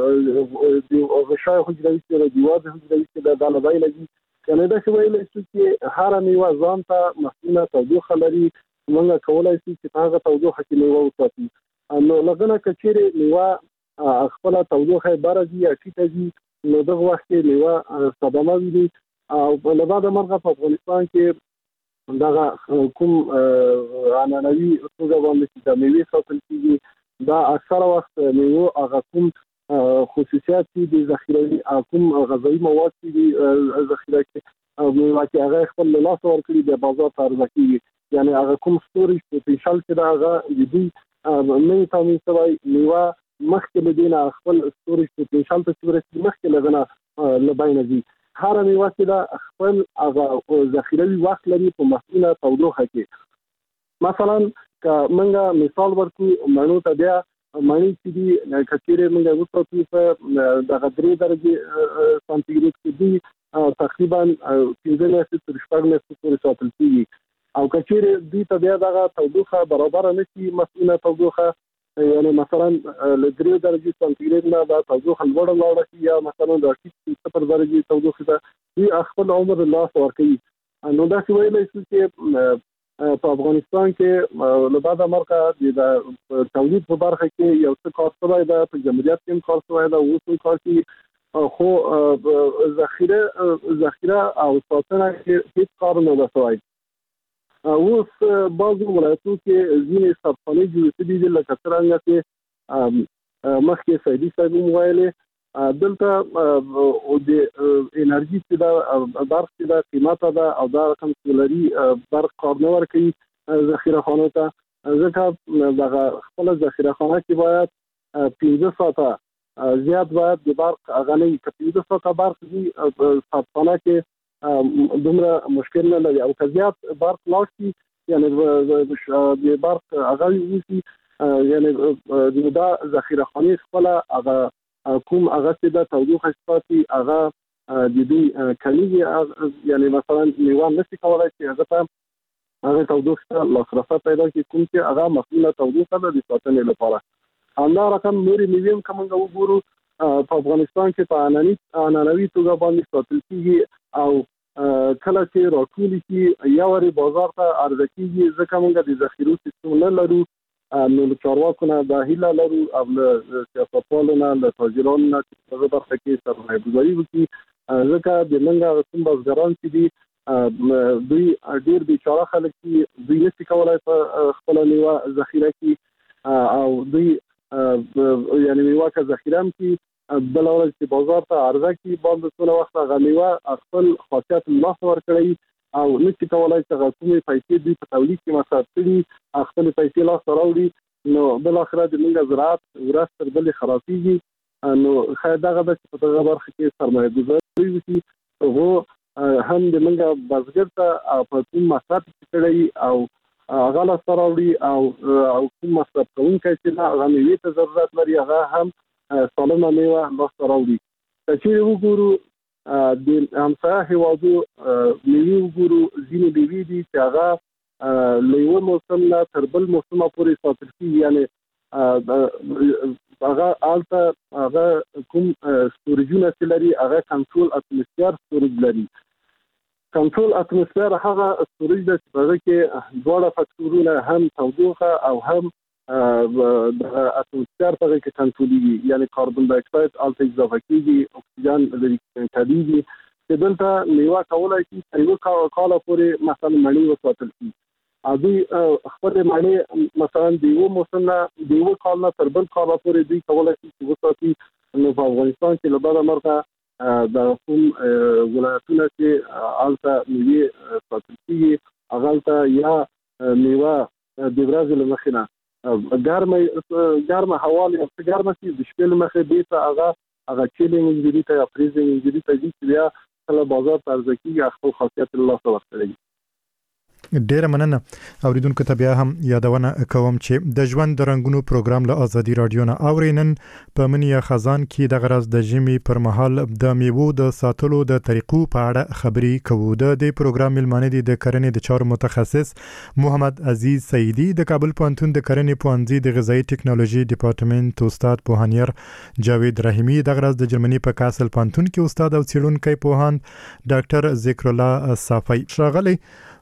د غشای حجروي سره دیوال حجروي سره د لبای لګي کنه دا چې ویل چې هر میوه ځان ته مسؤله تودوخه لري موږ کولای شو چې هغه تودوخه کې میوه وساتو نو لغنه کچېره میوه خپل تودوخه بارځي یا ټیټه نو دغه وخت کې میوه صدمه وي او په لباده مرغه په افغانستان کې دغه کوم عنعنوي توګه باندې چې د میوې ساتل کېږي دا اکثره وخت میوه هغه کوم خصوصیات دي ذخیره کوم غذایی مواد دي ذخیره کې او میوه چې هغه خپل لاس ورکړي د بازار ته عرضه کیږي یعنی هغه کوم سټوریج پوتنشل چې دا هغه دي مې تاسو سوای میوه مخکې له دینه خپل سټوریج پوتنشل ته ورسېږي مخکې لغنه لباینه دي هر میوه چې دا خپل هغه ذخیروي وخت لري په مسؤله تودوخه کې مثلا که موږ مثال ورکو مانو ته بیا مانی چې دي کچېره موږ وڅو په د درې درجه سانتیګریډ کې دي تقریبا پنځه میاشتې تر شپږ میاشتې پورې ساتل کېږي او کچېره دوی ته بیا دغه تودوخه برابر نه شي مسؤله تودوخه یعنی مثلا له درې درجه سانتیګریډ نه د تودوخه لوړه لاړه شي یا مثلا د صفر درجه تودوخه ده دوی خپل عمر لاس ورکوي نو دا څه ویلای شو چې په افغانستان کې له بعده مرکه د تولید په برخه کې یو څه کار شوی ده په جمهوریت کې کار شوی ده اوس کار کوي خو ذخیره ذخیره او ساتنه کې هیڅ کار نه شوی اوس بعضو ولایتونو کې ځینې سرخانې جوړې شوي دي لکه څرنګه چې مخکې سعیدي صاحب هم ویلې دلته د انرژي چې دا برق چې دا قیمته ده او دا رقم چې لري برق کار نه ورکوي ذخیره خانو ته ځکه دغه خپله ذخیره خانه کې باید پنځه ساعته زیات باید د برق هغه نه وي که پنځه ساعته برق وي ساتخانه کې دومره مشکل نه لري او که زیات برق لاړ شي یعنی د برق هغه وشي یعنی دا ذخیره خانې خپله هغه کوم هغه چې د تودوخه ساتي هغه د دوی کمیږي یعنی مثلا میوه نشي کولی چې هغه ته هغه تودوخه ته لاسرسی پیدا کړي کوم چې هغه مسؤله تودوخه ده د ساتنې لپاره همدا رقم نورې میوې هم که موږ وګورو په افغانستان کې په عنعنوي توګه باندې ساتل کېږي او کله چې راټول شي یا ورې بازار ته عرضه کېږي ځکه موږ د ذخیرو سیستم نه لرو نو له چارواکو نه دا هیله لرو او له سیاستوالو نه له تاجرانو نه چې په دغه برخه کې سرمایه‌ګذاري وکړي ځکه د موږ کوم بزګران چې دي دوی ډېر بیچاره خلک دي دوی نشي کولی په خپله میوه ذخیره کړي او دوی یعنی میوه که ذخیره هم کړي بل ورځ چې بازار ته عرضه کړي باندې څونه وخت هغه میوه خپل خاصیت لاس ورکړي او نشي کولی چې هغه کومې پیسې دوی په تولید کې مصرف کړي خپلې پیسې لاسته راوړي نو بالاخره د موږ زراعت ورځ تر بلې خرابېږي نو ښاید دغه ده چې په دغه برخه کې سرمایه‌ګذاري وشي هغو هم د موږ بزګر ته په کوم مصرف چې کړی او هغه لاسته راوړي او کوم مصرف کوونکی چې هغه میوې ته ضرورت لري هغه هم سالمه میوه لاسته راوړي که چېرې وګورو د همسایه هېوادو میوې وګورو ځینې میوې دي چې هغه له یوه موسم نه تر بل موسمه پورې ساتل کېږي یعنې هغه هلته هغه کوم سټوریجونه چې لري هغه کنټرول اتموسفیر سټوریج لري کنټرول اتموسفیر هغه سټوریج ده چې په هغه کې دواړه فکټورونه هم تودوخه او هم د اتموسفیر په کې کنټرولېږي یعنی کاربن ډای اکساید هلته اضافه کېږي اکسیجن لري کمیږي چې دلته میوه کولی شي تر یوه کاله پورې مثلا مڼې وساتل شي او دوی خپلې مڼې مثلا د یوه موسم نه د یوه کال نه تر بل کاله پورې دوی کولی شي چې وساتي نو په افغانستان کې له بده مرغه د کوم ولایتونه چې هلته میوې ساتل کېږي هغه هلته یا میوه د ورځې له مخې نه ګرمه ګرمه هوا یا څه ګرمه شي د شپې له مخې بېرته هغه هغه چیلینګ انجري ته یا فریزینګ انجري ته ځي چې بیا کله بازار ته عرضه کېږي خپل خاصیت له لاسه ورکوي ډیره مننه. اوریدونکو ته بیا هم یادونه کوم چې د ژوند د رنگونو پروګرام له ازادي رادیو نه اورینن په منیا خزان کې د غرض د جمی پر مهال د میوو د ساتلو د طریقو په اړه خبري کوو. د دې پروګرام ملمانه دي د کرنې د چارو متخصص محمد عزیز سیدی، د کابل پوهنتون د کرنې پوهنځي د غذایی ټکنالوژي ډپارټمنټ استاد پوهنیر جاوید رحیمی، د غرض د جرمني په کاسل پوهنتون کې استاد او څیړونکی پوهاند ډاکټر ذکر الله صافی. شاغلی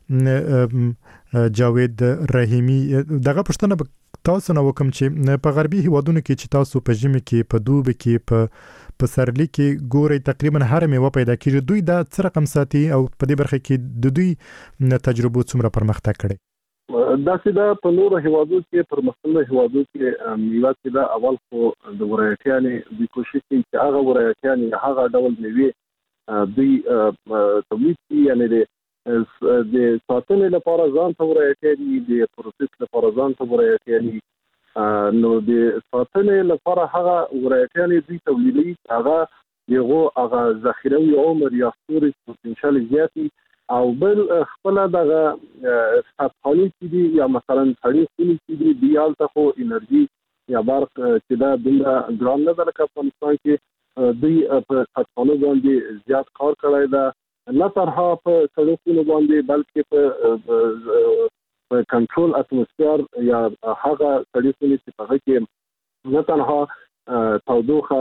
جاوید رحیمی، دغه پښتنه تاسو نو کوم چې په غربي هیوادونو کې چې تاسو په ژمي کې په دوب کې په په سرلی کې ګوري تقریبا هر میوه پیدا کیږي، دوی دا څه رقم ساتي او په دې برخه کې د دوی تجربو څومره پرمختګ کړي؟ دا چې دا په نورو هیوادو کې پرمختللو هیوادو کې میوه کې دا اول خو د ورایتیانې د کوشش کوي چې هغه ورایتیانې هغه ډول میوه دوی تولید کړي، یعنی د د ساتنې لپاره ځان ته ورایتیانې د پروسس لپاره ځان ته ورایتیانې نو د ساتنې لپاره هغه ورایتیانې دوی تولیدي هغه یو هغه ذخیروي عمر یا ستوري پوتنشل زیاتی او بل خپل دغه ساتخاني چې دي یا مثلا سړی خوني چې دي دیال ته خو انرژي یا برق چې دا دومره ګران نه ده لکه افغانستان کې دوی په ساتخانو باندې زیات کار کړی ده، نه تنها په سړکونو باندې بلکې په کنټرول اتموسفیر یا هغه سړکونه چې په هغه کې نه تنها تودوخه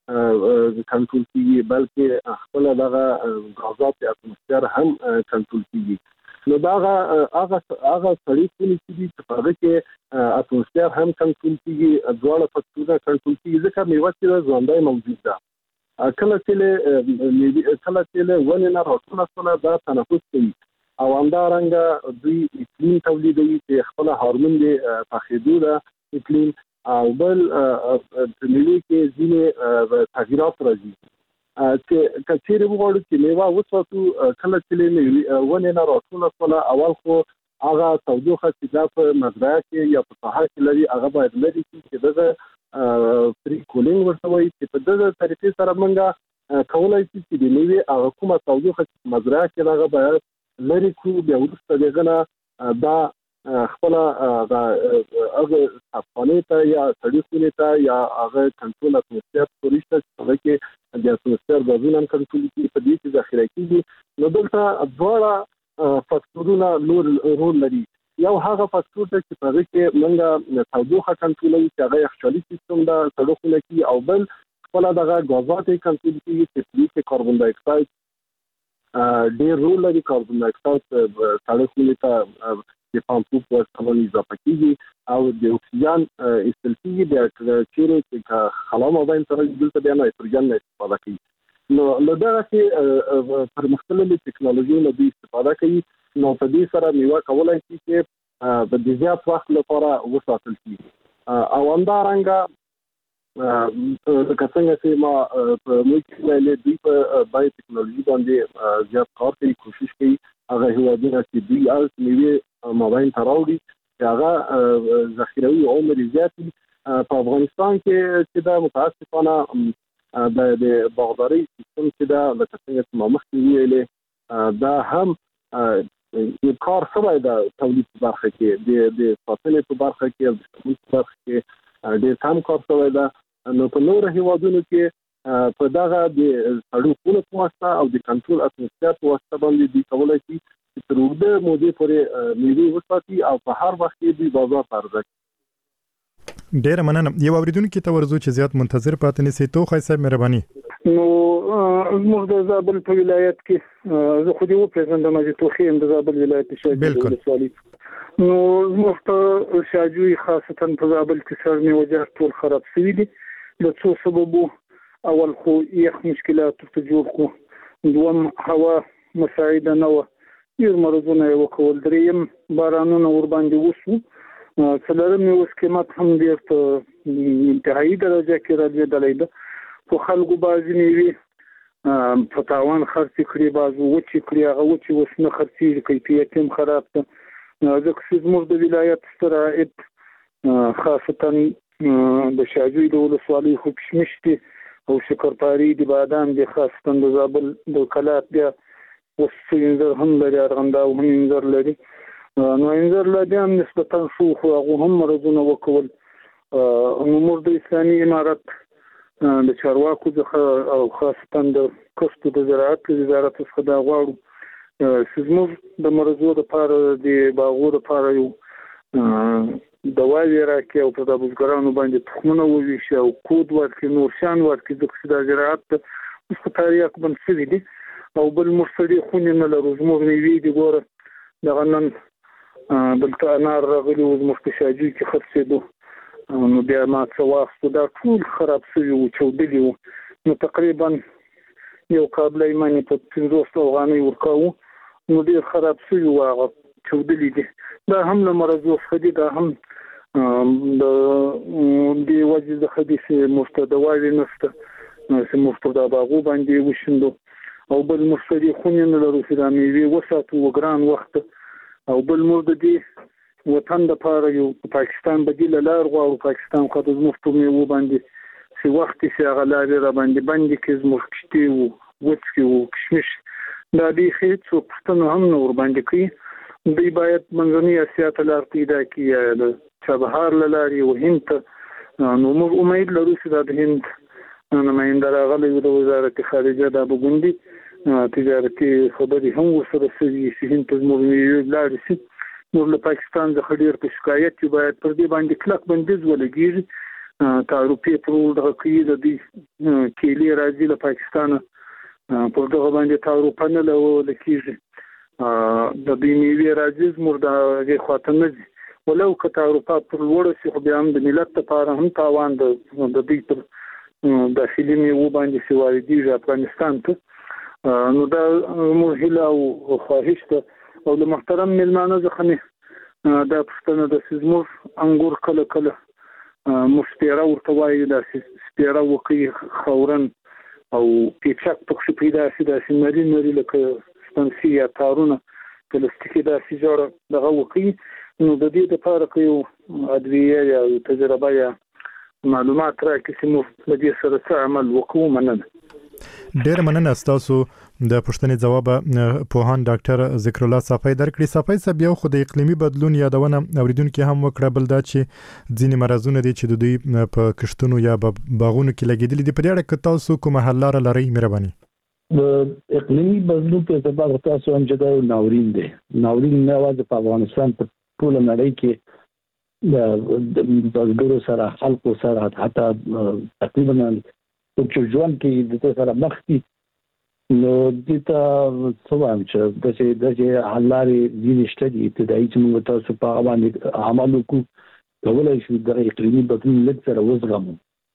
کنټرول کیږي بلکې خپل دغه غازات اتموسفیر هم کنټرول کیږي. نو دا هغه هغه سړکونه چې په هغه کې اتموسفیر هم کنټرول کیږي، دواړه فاکتورونه کنټرول کیږي ځکه میوه چې ژوندۍ موجود ده. کله چې له کله چې له ونې نه راټوله شوله دا تنفس کوي او همدارنګه دوی اقلیم تولیدوي چې خپل هارمون دی پخېدو ده اقلیم او بل په ملي کې ځینې تغییرات راځي چې کچېرې وغواړو چې میوه وساتو. کله چې له ونې نه راټوله شوله اول خو هغه تودوخه چې دا په مزرعه کې یا په ساحه کې لري هغه باید لري چې دغه فری کولینګ ورته وایي چې په دغه طریقې سره موږ کولای شو چې د میوې هغه کومه تودوخه چې مزرعه کې هغه باید لري کړو، بیا وروسته دغه نه دا خپل هغه افغاني ته یا سړي خونې ته یا هغه کنټرول اتموسفیر پورېشته چې هغه کې د اتموسفیر غازونه هم کنټرول کیږي، په دې کې ذخیره کیږي. نو دلته دواړه فاکتورونه رول لري. یو هغه فاکتور دی چې په هغه کې موږ تودوخه کنټرولوي چې هغه یخچالي سیستم ده سړکونه کې، او بل خپل دغه غازات کنټرول کیږي چې په کې کاربن ډای اکساید ډېر رول لري. کاربن ډای اکساید سړکونه ته د پامپو په واسطه اضافه کیږي او د اکسیجن ایستل کیږي، بیا چیرې چې خلا مابین سره دلته بیا نایتروجن استفاده کوي. نو له دغه چې پرمختللې ټکنالوژي نه دوی استفاده کوي، نو په دې سره میوه کولای شي چې په دې زیات وخت لپاره وساتل شي. او همدارنګه لکه څنګه چې ما په موږ له دوی په بای ټکنالوژي باندې زیات کار کوي، کوشش کوي هغه هیوادونه چې دوی از میوه مابین ته راوړي چې هغه ذخیروي عمر زیات. په افغانستان کې چې دا متاسفانه د باغداري سیستم چې دا لکه څنګه چې ما مخکې ویلې دا هم یو کار شوی د تولید په برخه کې د د ساتنې په برخه کې او د شتمنۍ په برخه کې ډېر کم کار شوی ده. نو په نورو هیوادونو کې په دغه د سړکونو په واسطه او د کنټرول اتموسفیر په واسطه باندې دوی کولی شي چې تر اوږده مودې پورې میوې وساتي او په هر وخت کې دوی بازار ته عرضه کړي. ډېر مننه. یو اوریدونکو ته ورزو چې زیات منتظر پاتې نشي. توخی صاحب مهرباني. نو زموږ د زابل په ولایت کې زه خو دې وپېژندم چې توخی د زابل ولایت شاجوی ولسوالي. نو زموږ په شاجوی خاصتا په زابل کې سرنی وجه ټول خراب شوي دي د څو سببو. اول خو یخ مشکلات ته جوړ کو، دوم هوا مساعده نه وه، ډېر مرضونه یې وکول، دریم بارانونه ورباندې وشو، څلورم یې اوس قیمت هم ډېر په انتهایي درجه کې رالوېدلی ده. خو خلکو بعضې میوې په تاوان خرڅې کړي، بعضو وچې کړي، هغه وچې اوس نه خرڅېږي، کیفیت هم خراب ده. ځکه چې زموږ د ولایت ستر عاید خاصتا د شاجوی د ولسوالۍ خو کشمش دي او شکرپاري دي، بادام دي، خاصتا د زابل د کلات بیا اوس انځر هم لري، ارغنداو هم انځر لري. نو انځر لا دې هم نسبتا شو خو هغه هم مرزونه وکول. نو موږ د اسلامي امارت د چارواکو څخه او خاصتا د کښت د زراعت وزارت څخه دا غواړو چې موږ د مرزو لپاره د باغونو لپاره یو دواوی راکې او په د بزګرانو باندې تخمونه وویشي او کود ورکړي، نور شان ورکړي، ځکه د زراعت اوس په تاریخ باندې شوي دي او بل مرسلې خونې نه لرو. زموږ میوې دي ګوره دغه نن دلته انار راغلي و زموږ په شاجوی کې خرڅېدو، نو بیا ما څه واخیستو دا ټول خراب شوي وو، چاودلي وو. نو تقریبا یو قابله ایمانې په پنځوس افغانۍ ورکاوه، نو ډېر خراب شوي وو، هغه چاودلي دي. دا هم له مرضو څخه دي، دا هم د دې وجې څخه دي چې موږ ته دواوې نشته چې موږ په دا باغو باندې وشیندو او بل مشتري خونې نه لرو چې دا میوې وساتو و ګران وخت او بل موږ د دې وطن دپاره یو پاکستان بدیل لار غواړو. پاکستان خو د زموږ په میوو باندې چې وخت چې هغه لارې را باندې بندې کړي، زموږ کښتې وو، وچکې وو، کشمش، دا بیخي هېڅوک پوښتنه هم نه ورباندې کوي. دوی باید منځنۍ اسیا ته لار پیدا کړي یا د چابهار له لارې و هند ته. نو موږ امید لرو چې دا د هند نماینده راغلی و د وزارت خارجه دا به ګوندي تجارتي خبرې هم ورسره شوي چې هند ته زموږ میوې لاړې شي. موږ له پاکستان څخه ډېر په شکایت چې باید پر دې باندې کلک بندیز ولګېږي. تعرفې پر دغه کوي، د دې کیلې راځي له پاکستانه، پر دغه باندې تعرفه نه لګول کېږي. د دې میوې راځي زموږ د هغې خواته نه ځي، ولو که تعرفه پر لوړه شي خو بیا هم د ملت لپاره هم تاوان د دوی پر داخلي میوو باندې چې واردېږي افغانستان ته. نو دا زموږ هیله او خواهش ده او د محترم میلمانه څخه مې دا پوښتنه ده چې زموږ انګور کله کله موږ سپېره ورته وایو، داسې سپېره وکړي خاورن او پیچک پکښې پیدا شي، داسې نري نري لکه سپنسي یا تارونه پلاستیکي داسې جوړه دغه وکړي. نو د دې دپاره که یو ادویه یا تجربه یا معلومات راکړي چې موږ له دې سره څه عمل وکړو، مننه. ډېر مننه ستاسو د پوښتنې ځواب پوهان ډاکټر ذکر الله صافی درکړي. صافی صاحب یو خو د اقلیمي بدلون یادونه اوریدونکو هم وکړه، بل دا چې ځینې مرزونه دي چې د دوی په کښتونو یا باغونو کې لګېدلي دي. په دې اړه که تاسو کومه حل لاره لرئ مهرباني؟ د اقلیمي بدلون په اعتبار تاسو هم چې دا ناورین دی، ناورین نه یوازې په افغانستان په ټوله نړۍ کې د بزګرو سره خلکو سره حتی تقریبا چې ژوند کې د سره مخ دي. نو د ته څه وایم چې د چې د چې حل لارې ځینې شته دي ابتدایي چې موږ تاسو په هغه باندې عمل وکړو، کولی شو د اقلیمي بدلون لږ سره وزغمو،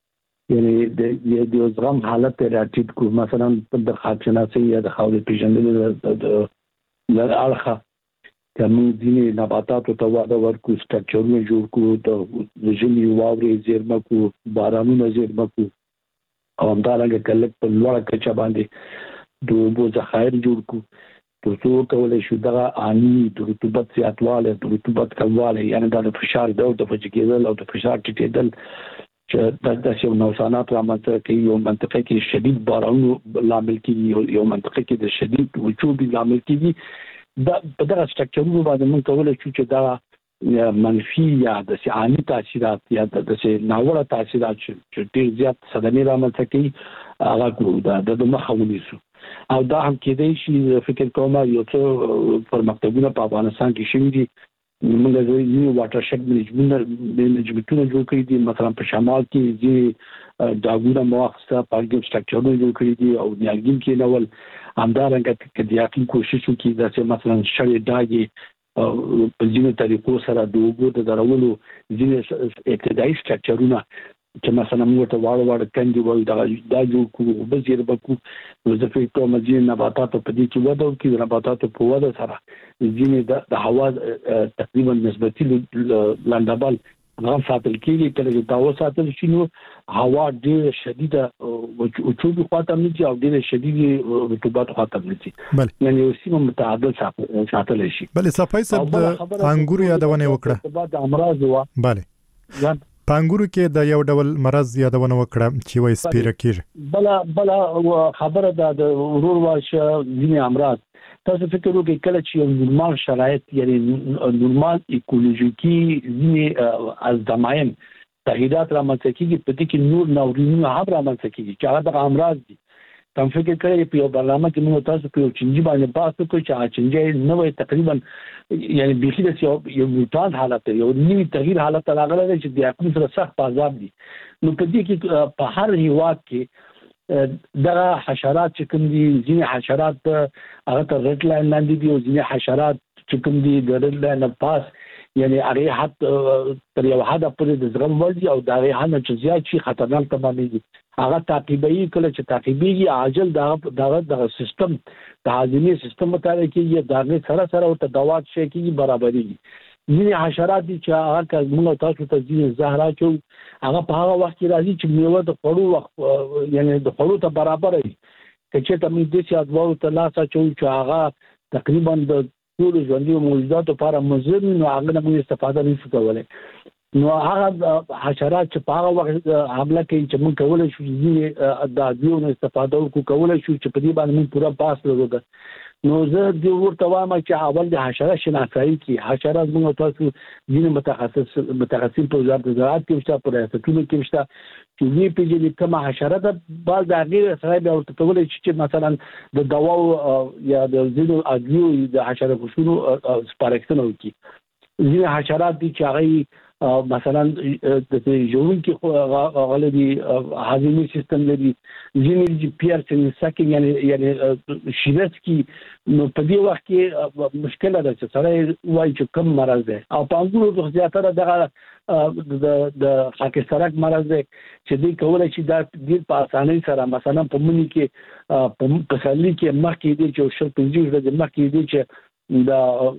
یعنې د زغم حالت ته راټیټ کړو. مثلا د خاکشناسۍ یا د خاورې پېژندنې له اړخه که موږ ځینې نباتاتو ته وده ورکړو، سټرکچرونه جوړ کړو، د ژمي واورې زیرمه کړو، بارانونه زیرمه کړو او همدارنګه که لږ په لوړه کچه باندې د اوبو ذخایر جوړ کړو، تر څو وکولی شو دغه عامي د رطوبت زیاتوالی، د رطوبت کموالی، یعنې دا د فشار ډول د وچه کېدل او د فشار ټیټېدل چې داسې یو نوسانات رامنځته کوي. یو منطقه کې شدید بارانونو لامل کېږي، یو منطقه کې د شدید وچوبې لامل کېږي. دا په دغه سټرکچرونو باندې موږ کولی شو چې دغه منفي یا د عامي تاثیرات یا د ناوړه تاثیرات چې ډېر زیات صدمې رامنځته کوي هغه کړو، د مخه ونیسو. او دا هم کېدای شي فکر کوم یو څه پرمختګونه په افغانستان کې شوي دي. موږ د نیو واټر شیډ منیجمنټونه جوړ کړي دي، مثلا په شمال کې ځینې داګونه مو واخیسته، پارکینګ سټرکچرونه جوړ کړي دي او نیالګین کېنول. همدارنګه که د یقین کوشش وکړي داسې مثلا شړې ډاګې په ځینو طریقو سره د اوبو د درولو ځینې ابتدایي سټرکچرونه چې مثلا موږ ته واړه واړه کندې وایو دا جوړ کړو، اوبه زیرمه کړو. نو زه فکر کوم ځینې نباتاتو په دې کې وده وکړي، د نباتاتو په وده سره ځینې د هوا تقریبا نسبتي لنډبل هغه ساتل کېږي. کله چې دا وساتل شي نو هوا ډېره شدیده وچوبې خواته هم نه ځي او ډېره شدیدې رطوبت خواته هم نه ځي، یعنې یو سیمه متعادل ساتلی شي. بلې صافی صاحب د انګورو یادونه یې وکړه، د امراض وه بله پانګورو کې د یو ډول مرض یادونه وکړه چې وایي سپیرکیر بلا بلا خبره ده د ورور واشه ځینې امراض تاسو فکر وکړئ کله چې یو نورمال شرایط یعنی نورمال ایکولوژیکي ځینې از دمایم تغییرات رامنځته کیږي په دې کې نور ناورینونه هم رامنځته کیږي چې هغه د امراض دي. تم فکر کړئ په یو برنامه کې موږ تاسو په چنجي باندې بحث وکړو چې هغه چنجي نوې تقریبا یعنی بيخي د یو یو میوټانت حالت یو نوې تغییر حالت راغلی دی چې د اقلیم سره سخت بازار دي. نو په دې کې په هر هیواد کې دغه حشرات چې کوم دي ځینې حشرات هغه ته ریډ لاین لاندې دي او ځینې حشرات چې کوم دي د ریډ لاین پاس یعنی هغه حد تر یو حد پورې د زغم وړ دي او دا هغه نه چې زیات شي خطرناک تمامېږي. هغه تعقیبي کله چې تعقیبي عاجل دغه دغه د سیستم د هاضمې سیستم مطالعه کوي دا سره سره او تداوات شي کوي برابرېږي. ځینې حشرات دي چې هغه موږ تاسو ته ځینې زهرا چې هغه په هغه وخت کې راځي چې میوه د خوړو وخت یعنی د خوړو ته برابر وي. چې ته موږ د څه ادوار ته لاسه چې هغه تقریبا د ټول ژوندۍ موجوداتو لپاره مضر نو هغه نه موږ استفاده نشو کولای. نو هغه حشرات چې په هغه وخت حمله کوي چې موږ کولای شو چې د ادویو استفاده وکړو کولای شو چې په دې باندې موږ پوره پاس لرو. نو زه د ورته وایم چې اول د حشرات شناسایی کې حشرات موږ تاسو ځینې متخصص متخصصین په وزارت زراعت کې شته په ریاستونو کې شته چې وی پی جی کومه حشرات بعض د غیر سره به ورته کولای شي چې مثلا د دواو یا د ځینو ادویو د حشرات کشونو سپارښتنه وکړي. ځینې حشرات دي چې هغه مثلا د ژوند کې غلبي هاضمي سیستم لري ځینې چې پیرسن سکینګ یعنی یعنی شیرس کې نو په دې وخت کې مشکل ده چې سره وایي چې کم مرض ده او په انګورو د زیاتره دغه د د خاکسترک مرض ده چې دوی کولای شي دا ډیر په اسانۍ سره مثلا په منی کې په پسلی کې مخکې دي چې شل پنځه ورځې مخکې دي چې دا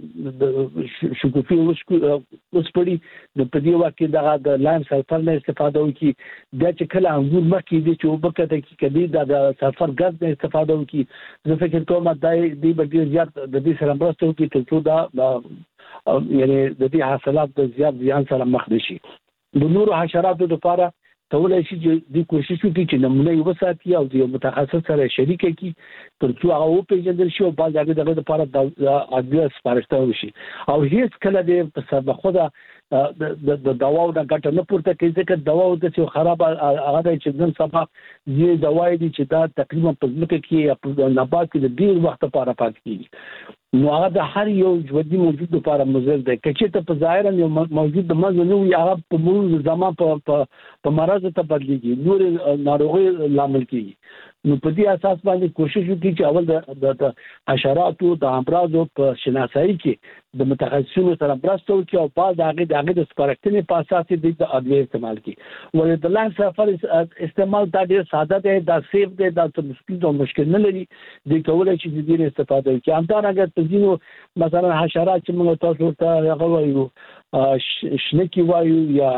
د شګوفي وسپړي د پدې وخت کې دغه د لایم سلفر نه استفاده وکړي دا چې کله انګور مخکې دي چې وبکته کې کدي د سلفر غاز نه استفاده وکړي زه فکر کوم دا د ډیر زیات د دې سره مرسته وکړي چې دا یعنی د دې حاصلات د زیات زیان سره مخ نشي. د نورو حشراتو لپاره کولای شي چې د کوشش وکړي چې نمونه وساتي او د متخصص سره شریک کړي ترڅو هغه پیژندل شي او بعد هغه دغه لپاره د ادویه سپارښتنه وشي او هیڅ کله د په خدا د دواو د ګټه نه پورته کوي ځکه دواو د څو خراب هغه چې نن سبا دې دواي دي چې دا تقریبا په ځمکه کې په نبات کې د ډیر وخت لپاره پاتې کیږي. نو هغه د هر یو ژوندي موجود لپاره مضر دی. کچې ته په ظاهرا یو موجود د مزه نو هغه په موږ زمان په په مرض ته بدلېږي نور ناروغي لامل کیږي. نو په دې اساس باندې کوشش وکړي چې اول د حشراتو د امراضو په شناسایی کې د متخصصینو سره مرسته وکړي او بعد هغه د هغه د سپارښتنې په اساس د ادویه استعمال کړي. ولې د لاین سفر استعمال دا ډیر ساده دی دا سیف دی دا څه مشکل او مشکل نه لري د کولای شي د دې استفاده وکړي. همدارنګه په ځینو مثلا حشرات چې موږ تاسو ته هغه وایو شنکی وایو یا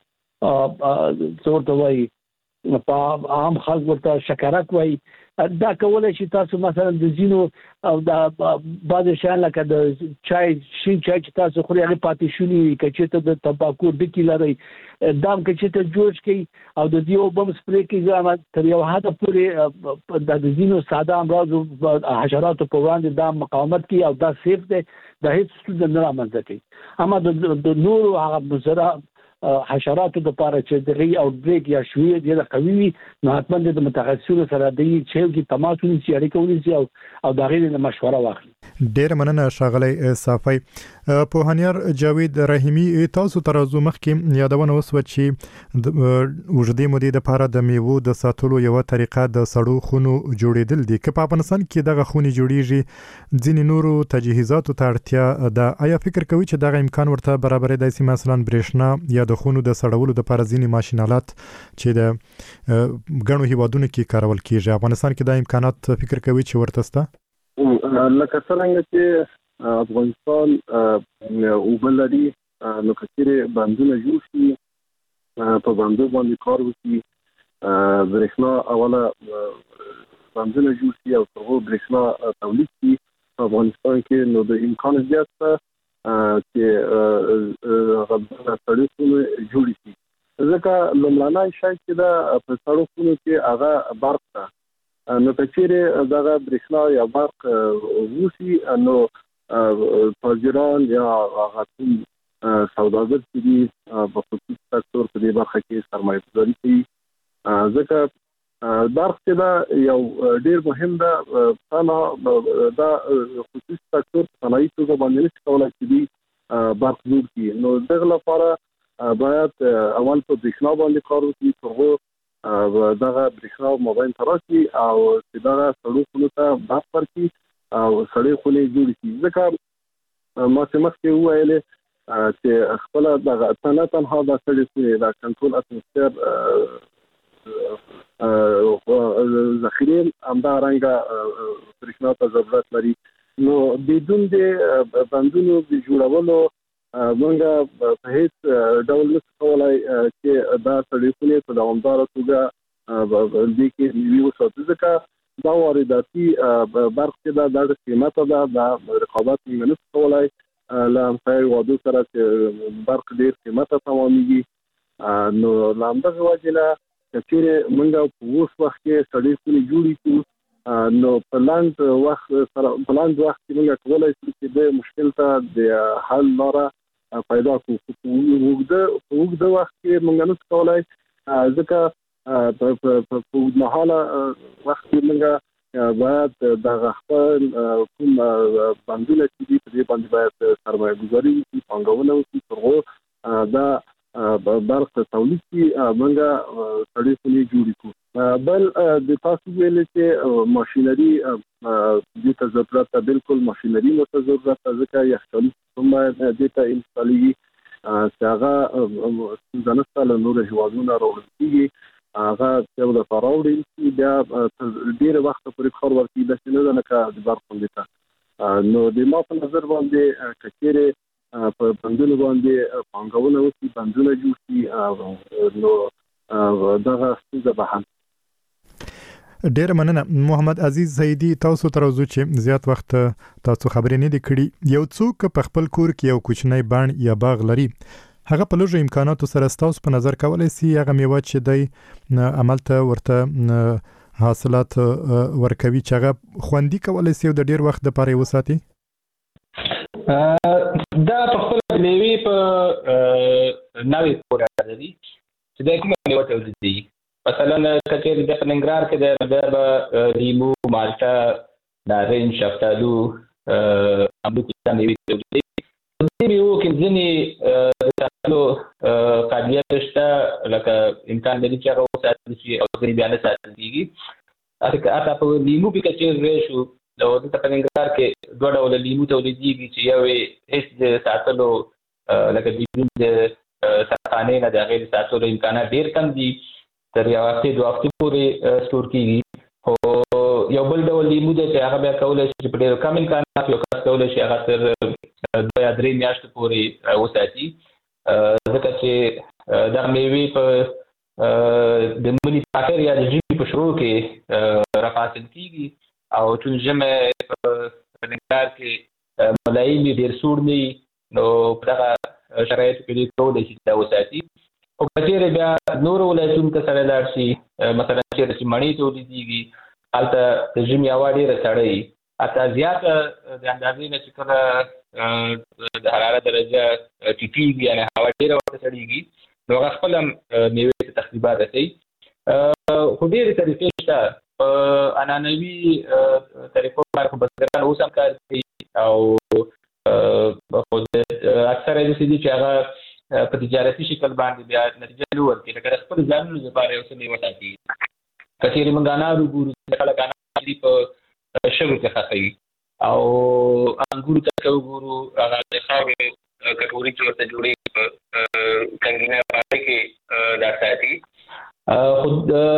څورته وایي په عام خلک ورته شکرک وایي دا کولای شي تاسو مثلا د زینو او د بعض شیان لکه د چای شین چای چې تاسو خوري هغه پاتې شونی کچې ته د تمباکو ډکی لري دام کچې ته جوړ کی او د دیو بم سپری کی ځما تر یو حد پورې د زینو ساده امراض حشرات په وړاندې د مقاومت کی او دا سیف دی د هیڅ څه نه رامنځته کوي. اما د نور هغه مزرع حشراتو د پاره چې دغه او بریک یا شوی د قوي نو حتما د متخصصینو سره د چې کی تماس ونیسي اړیکه ونیسي او او د غیر مشوره واخلي. ډیر مننه ښاغلی صافی. پوهانیار جاوید رحیمی تاسو ترازو مخکې یادونه وسو چې د وجودي مودې د پاره د میوو د ساتلو یو طریقه د سړو خونو جوړیدل دي که په افغانستان کې دغه خونې جوړیږي ځینې نورو تجهیزاتو ته اړتیا ده. آیا فکر کوي چې دغه امکان ورته برابرې دی چې مثلا برېښنا یا د خونو د سړولو د لپاره ځینې ماشینالات چې د ګڼو هیوادونو کې کارول کیږي افغانستان کې دا امکانات فکر کوي چې ورته شته؟ لکه څنګه چې افغانستان اوبلري نو کثیره بندونه جوړ شي په بندو باندې کار وکړي برېښنا اوله بندونه جوړ شي او څو برېښنا تولید شي په افغانستان کې نو د امکان زیات چې غوښتنه سړی څونه جوړ شي ځکه لومړنی شی چې دا په سړکونو کې هغه برق ته نو کچېره دغه برېښنا یا برق ووسی نو تاجران یا هغه ټول سوداګر چې دي په خصوصي سکتور په دې برخه کې سرمایه گذاري کوي ځکه برق چې دا یو ډېر مهم ده څنګه دا خصوصي سکتور په صنایع توګه باندې نشي کولای چې دي برق جوړ کړي نو دغه لپاره باید اول په برېښنا باندې کار وکړي ترڅو دغه برېښنا موبایل ته راشي او چې دغه سړکونو ته برق ورکړي او سړې خونې جوړې کړي ځکه ما چې مخکې وویلې چې خپل دغه نه تنها د سړې خونې د کنټرول اتموسفیر ذخیرې همدارنګه برېښنا ته ضرورت لري نو بدون د بندونو د جوړولو موږ په هیڅ ډول نشو کولای چې دا سړې خونې په دوامداره توګه د کې نیو وساتو ځکه دا وارداتي برق چې دا د قیمت ده د رقابت موږ نشو کولای له همسایه هیوادو سره چې برق ډېر قیمته تمامېږي نو له همدغې وجې نه که چېرې موږ په اوس وخت کې سړې خونې جوړې کړو نو په لنډ وخت سره په لنډ وخت کې موږ کولی شو چې د مشکل ته د حل لاره پیدا کړو په اوږده وخت کې موږ نشو کولی ځکه په اوږدمهاله وخت کې موږ باید دغه خپل کوم بندونه چې دي په دې باندې باید سرمایه ګذاري وکړي پانګونه وکړي تر هغو دا برق تولید کړي موږ سړې خونې جوړې کړو بل د تاسو ویلې چې ماشینري دې ته ضرورت ده بالکل ماشینري مو ته ضرورت ده ځکه یخچالي سیستم باید دې ته انسټالېږي چې هغه ستونزه نشته له نورو هېوادونو راوړل کېږي هغه یو دفعه راوړل شي بیا ډېر وخت پورې کار ورکوي داسې نه ده لکه د برق غوندې ته نو د ما په نظر باندې که چېرې په بندونو باندې پانګونه وکړي بندونه جوړ شي نو دغه ستونزه به حل ډېره مننه محمد عزیز زیدي تاسو ته راځو چې زیات وخت تاسو خبرې نه دي کړي یو څوک په خپل کور کې یو کوچنی بڼ یا باغ لري هغه په لږو امکاناتو سره ستاسو په نظر کولی سي هغه میوه چې دی عمل ته ورته حاصلات ورکوي چې هغه خوندي کولی سي او د ډېر وخت دپاره یې وساتي دا په خپل میوې په نوې پورې اړه لري چې دا کومه میوه تولیدوي مثلا که چېرې د په ننګرهار کې دی بیا به لیمو مالټه نارنج شفتالو امرود دا میوې تولیدوي په دې میوو کې ځینې د ساتلو قابلیت شته لکه امکان لري چې هغه وساتل شي او ځینې بیا نه ساتل کېږي حتی په لیمو کې که چېرې رای شو نو دلته په ننګرهار کې دوه ډوله لیمو تولیدېږي چې یو یې هېڅ د ساتلو لکه بدون د سرخانې نه د هغې د ساتلو امکانات ډېر کم دي تر یو هفتې دوه هفتې پورې سټور کېږي خو یو بل ډول لیمو دی چې هغه بیا کولی شي چې په ډېرو کم امکانات یو کس کولی شي هغه تر دوه یا درې میاشتو پورې وساتي ځکه چې دغه میوې په د مني په اخر یا د ژمي په شروع کې راحاصل کېږي او چون ژمی په ننګرهار کې ملایم یې ډېر سوړ نه وي نو په دغه شرایطو کې دوی کولی شي دا وساتي خو که چېرې بیا نورو ولایتونو ته سړی لاړ شي مثلا چېرې چې مڼې تولیدېږي هلته د ژمي هوا ډېره سړه وي حتی زیاته د اندازې نه چې کله د حرارت درجه ټیټېږي یعنې هوا ډېره ورته سړېږي نو هغه خپله هم میوې ته تخریبات رسوي خو ډېرې طریقې شته په عنعنوي طریقو باندې خو بزګران اوس هم کار کوي او خو اکثره یې داسې دي چې هغه په تجارتي شکل باندې بیا نتیجه نه ورکوي لکه د خپلو ځانونو لپاره یو څه میوه ټاکي که چېرې موږ انار وګورو خلک انار دي په شګو کې ښخوي او انګورو ته که وګورو هغه د خاورو کټوري چې ورته جوړېږي په کنګینه باندې کې دا ساتي خو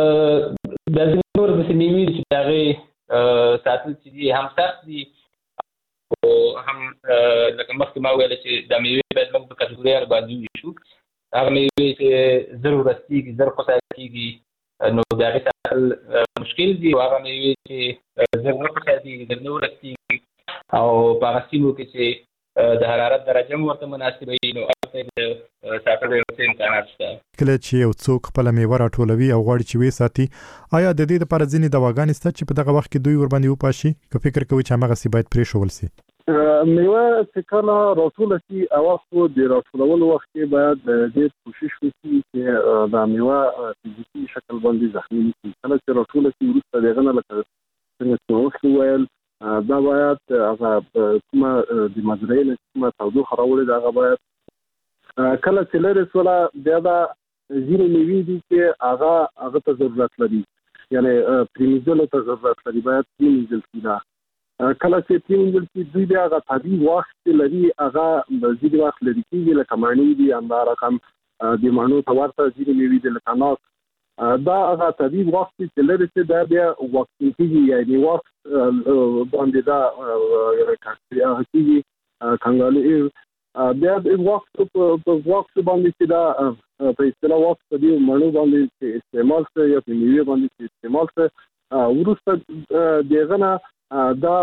دا ځینې نور داسې میوې دي چې د هغې ساتل چې دي هم سخت دي او هم لکه مخکې ما وویله چې دا میوې باید موږ په کټګوریانو باندې وویشو هغه میوې چې زر ورستېږي زر خوسا کېږي نو د هغې ساتل مشکل دي او هغه میوې چې زر نه خوسا کېږي زر نه ورستېږي او په هغه سیمو کې چې د حرارت درجه هم ورته مناسبه وي نو هلته حاصل ساتلو څه امکانات شته. کله چې یو څوک خپل میوه راټولوي او غواړي چې وې ساتي، آیا د دې لپاره ځینې دواګانې شته چې په دغه وخت کې دوی ور باندې وپاشي؟ که فکر کوي چې هغه سی باید پرې شول سي. میوه چې کله راټول شي او خو د راټولولو وخت کې باید ډېر کوشش وشي چې دا میوه فزیکي شکل باندې زخمي نشي. کله چې راټول شي وروسته دغه نه لکه څنګه چې وخت ویل دا باید هغه کومه د مزرعې نه کومه تودوخه راوړي، دا هغه باید کله چې لري سوله بیا دا ځینې میوې دي چې هغه هغه ته ضرورت لري، یعنی پرېمنځلو ته ضرورت لري، باید پرېمنځل شي. دا کله چې پرېمنځل شي دوی بیا هغه طبیعي وخت لري، هغه ځینې وخت لري کېږي لکه مڼې دي، همدا رقم د مڼو ته ورته ځینې میوې دي لکه ناک. دا هغه طبیعي وخت چې لري چې دا بیا وخت کېږي، یعنی وخت باندې دا هغه کېږي کنګالو بیا د وخت په وخت باندې چې دا په اصطلاح وخت په دې مڼو باندې استعمال شي یا په میوې باندې استعمال شي، وروسته دغه نه دا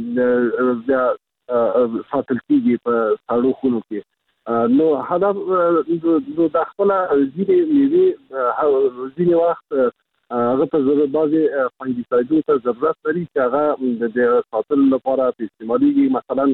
ساتل کېږي په سړو خونو کې. نو هدف نو د خپل ځینې میوې ځینې وخت هغه ته ضرورت بعضې فنګیسایډونو ته ضرورت لري چې هغه د ساتلو لپاره په استعمالېږي. مثلا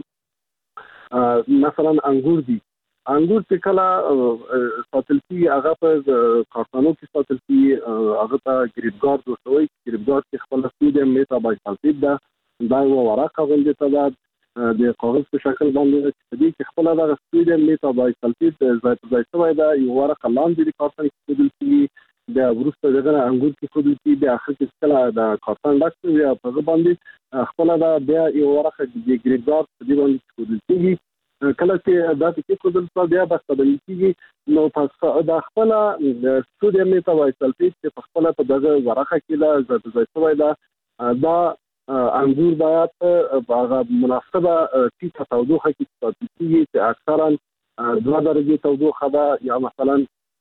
مثلا انګور دي، انګور چې کله ساتل کېږي هغه په کارخانو کې ساتل کېږي، هغه ته ګریپګارد ورته وایي. ګریپګارد کې خپله سودیم میتابایسلفیټ ده، دا یوه ورقه غوندې ته ده د کاغذ په شکل باندې چې په دې کې خپله دغه سودیم میتابایسلفیټ ځای په ځای شوی ده، یو ورقه لاندې د کارتن کې ښودل کېږي، بیا وروسته دغه نه انګور کې ښودل کېږي، بیا اخر کې کله د کارتن ډک شي بیا په هغه باندې خپله دا بیا یو ورقه د ګریپګارد په دې باندې ښودل کېږي. کله چې دا پکې ښودل شوه بیا بسته‌بندي کېږي، نو په دا خپله سودیم میتابایسلفیټ چې په خپله په دغه ورقه کې ده ځای په ځای شوی ده، دا انګور باید په هغه مناسبه ټیټه تودوخه کې ساتل کېږي چې اکثرا دوه درجې تودوخه ده یا مثلا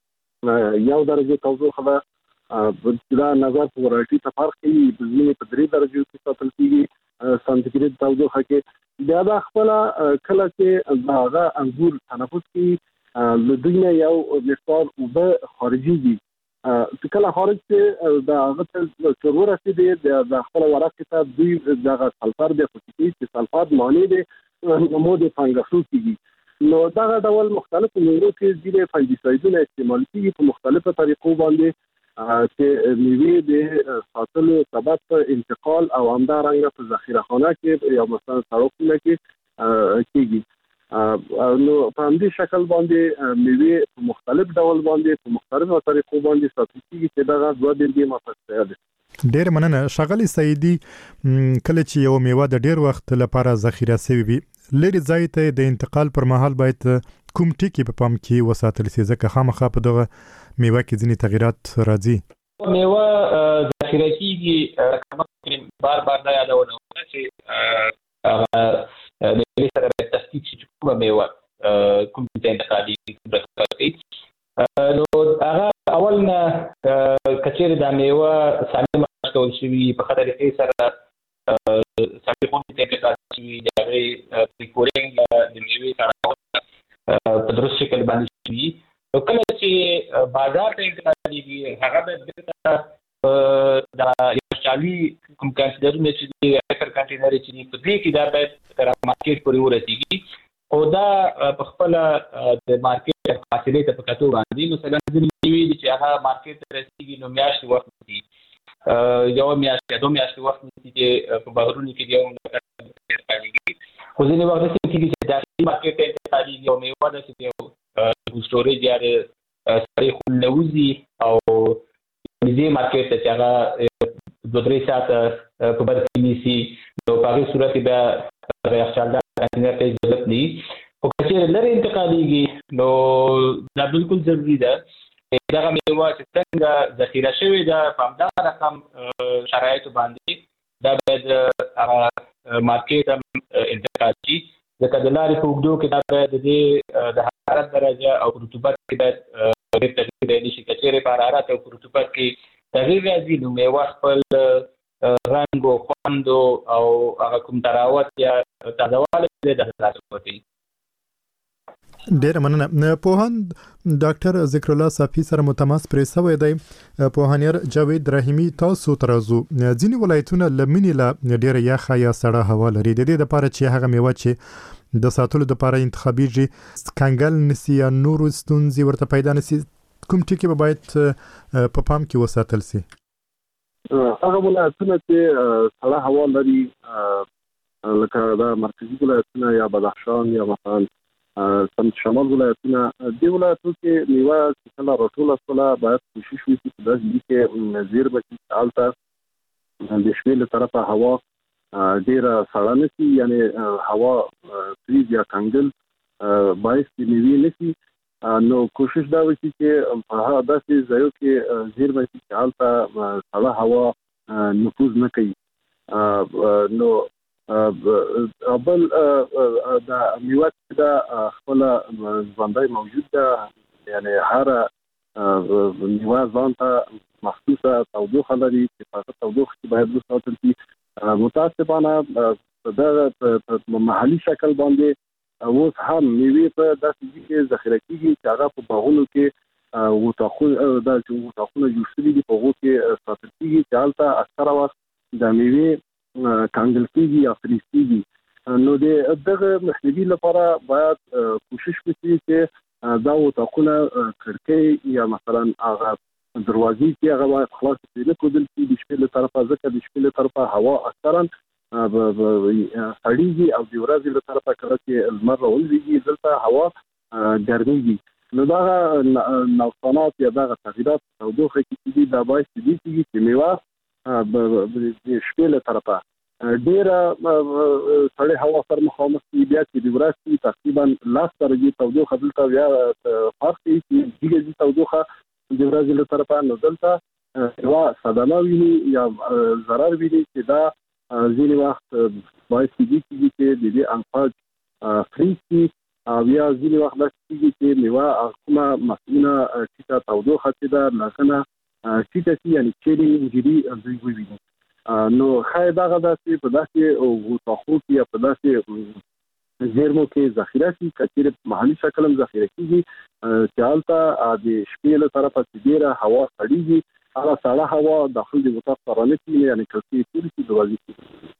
یو درجې تودوخه ده. دا نظر په ورایټي ته فرق کوي، ځینې په درې درجو کې ساتل کېږي سانتیګریډ تودوخه کې. بیا دا خپله کله چې د هغه انګور تنفس کوي له دوی نه یو مقدار اوبه خارجېږي، چې کله خارج چې د هغه ته چې ورسېدې د خپله ورقې ته دوی دغه سلفر بیا خوشې کوي چې سلفر مانع دی نمو د فنګسو کېږي. نو دغه ډول مختلفو میوو کې ځینې فنګیسایډونه استعمال کېږي په مختلفو طریقو باندې چې میوې د ساتلو سبب په انتقال او همدارنګه په ذخیره خانه کې یا مثلا سړو خونه کې کېږي. نو په همدې شکل باندې میوې په مختلف ډول باندې په مختلفو طریقو باندې ساتل کېږي چې دغه دوه بېلګې ما پکې دي. ډېر مننه ښاغلي سعیدي. کله چې یو میوه د ډېر وخت لپاره ذخیره شوې وي، لرې ځای ته د انتقال پر مهال باید کوم ټکي په پام کې وساتل شي، ځکه خامخا په دغه میوه کې ځینې تغیرات راځي؟ میوه ذخیره کېږي بار بار دا یادونه چې د میوې سره باید تصدیق شي چې کومه میوه کوم ځای انتقالېږي، کوم رقم کوي. نو هغه اول نه که چېرې دا میوه سالمه کول شوي په ښه طریقې سره سړې خونې ته انتقال شوي، د هغې پریکورینګ د میوې کارونه په درست شکل باندې شوي، نو کله چې بازار ته انتقالېږي هغه باید بېرته د یخچالي کوم کنټینرونه چې دي ایکر کنټینر چې دي په دې کې دا باید تر مارکیټ پورې ورسېږي، او دا په خپله د مارکیټ فاصلې ته په کتو باندې مثلا ځینې میوې دي چې هغه مارکیټ ته رسېږي نو میاشتې وخت نیسي، یوه میاشت یا دوه میاشتې وخت نیسي چې په بهرونو کې د یو انتقالېږي. خو ځینې وخت داسې کېږي چې داخلي مارکیټ ته انتقالېږي او میوه داسې د یو سټوریج یا د سړې خونې نه وځي او نږدې مارکیټ ته چې هغه دوه درې ساعته په بر کې نیسي، نو په هغې صورت کې بیا هغه یخچالدار کنټینر ته ضرورت نه وي. خو که چېرې لرې انتقالېږي نو دا بالکل ضروري ده چې دغه میوه چې څنګه ذخیره شوې ده په همدغه رقم شرایطو باندې دا باید هغه مارکیټ هم انتقال شي، ځکه د لارې په اوږدو کې دا باید د دې د حرارت درجه او رطوبت کې باید ډېر تغییر رانه شي. که چېرې په حرارت او رطوبت کې تغییر راځي نو میوه خپل رنګ او خوند او هغه کوم تراوت یا تازهوالی دی د ترلاسه کوي. ډیر مننه. پوهان ډاکټر ذکر الله صافي سره متماس پرې سوی دی. پوهانیر جاوید رحیمی تاسو ترازو ځینې ولایتونه لمنې لا ډیر یخه یا سړه هوا لري، د دې لپاره چې هغه میوه چې د ساتلو لپاره انتخابیږي کنګل نسی یا نور ستونزې ورته پیدا نسی، کوم ټکي به باید په پام کې وساتل سي؟ هغه ولایتونه چې سړه هوا لري لکه دا مرکزي ولایتونه یا بدخشان یا مثلا سمت شمال ولایتونه، دې ولایتونو کې میوه چې کله راټوله شوله باید کوشش وشي چې داسې وي چې زیرمه چې هلته د شپې له طرفه هوا ډېره سړه نه شي، یعنې هوا فریز یا کنګل باعث د میوې نه شي. نو کوشش دا وشي چې په هغه داسې ځایو کې زیرمه شي چې هلته سړه هوا نفوذ نه کوي. نو بل دا میوه چې دا خپله ژوندی موجود ده، یعنې هره میوه ځان ته مخصوصه تودوخه لري چې په هغه تودوخه کې باید وساتل شي. متاسفانه په دغه محلي شکل باندې اوس هم میوې په داسې ځای کې ذخیره کېږي چې هغه په باغونو کې وطاقونه دا چې وطاقونه جوړ شوي دي په هغو کې ساتل کېږي چې هلته اکثره وخت د میوې کنګل کېږي یا فریز کېږي. نو د دغه مخنیوي لپاره باید کوشش وشي چې دا وطاقونه کړکۍ یا مثلا هغه دروازې چې هغه باید خلاصې پرې نه ښودل شي د شپې له طرفه، ځکه د شپې له طرفه هوا اکثرا سړیږي او د ورځې له طرفه کله چې لمر راولویږي دلته هوا ګرمیږي. نو دغه نوسانات یا دغه تغییرات تودوخه کې دي دا باعث دي چې میوه د شپې له طرفه ډېره سړې هوا سره مخامخ کېږي، بیا چې د ورځې تقریبا لس درجې تودوخه دلته بیا فرق کوي چې ډېره تودوخه د ورځې له طرفه، نو دلته یوه صدمه ویني یا ضرر ویني چې دا ځینې وخت باعث کېږي چې د دې انفاج فریز شي او یا ځینې وخت داسې کېږي چې میوه کومه مسؤونه ټیټه تودوخه چې ده له هغه نه ټیټه شي، یعنې چیرې انجري دوی وویني. نو ښایي دغه داسې په داسې وطاقو کې یا په داسې زیرمو کې ذخیره شي که چیرې محلي شکل هم ذخیره کېږي چې هلته د شپې له طرفه چې ډېره هوا سړېږي هغه سړه هوا داخل د وطاق ته رانه کېږي، یعنې کړکۍ یې تورې شي دروازې کېږي.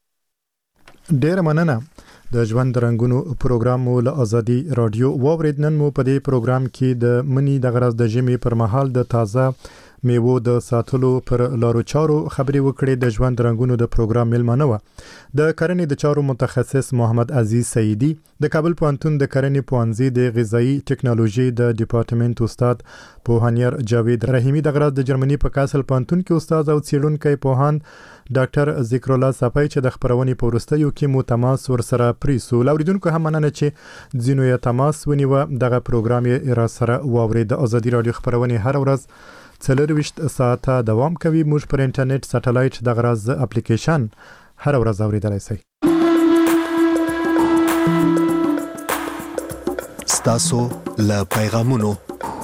ډېره مننه. د ژوند رنګونو پروګرام مو له ازادي رادیو واورید. نن مو په دې پروګرام کې د منی د غرض د ژمي پر مهال د تازه میوو د ساتلو پر لارو چارو خبرې وکړې. د ژوند رنګونو د پروګرام ملمنه و د کرنې د چارو متخصص محمد عزیز سعیدی، د کابل پوهنتون د کرنې پوهنځي د غذایی ټکنالوژي د ډپارټمنټ استاد پوهانیر جاوید رحیمی، د غرض د جرمني په کاسل پوهنتون کې استاد او څیړونکی پوهان ډاکټر ذکر الله صافي چې د خبرونې په وروستیو کې مو تماس ورسره پریسو. لاوریدونکو هم مننه چې ځینو یې تماس ونیوه. دغه پروګرام یې را سره واورید. د ازادي رادیو خبرونه هر ورځ څلرویشت ساعته دوام کوي. موږ پر انټرنیټ سټلایټ د غرض اپلیکیشن هر ورځ اوریدلای شئ. ستاسو له پیغامونو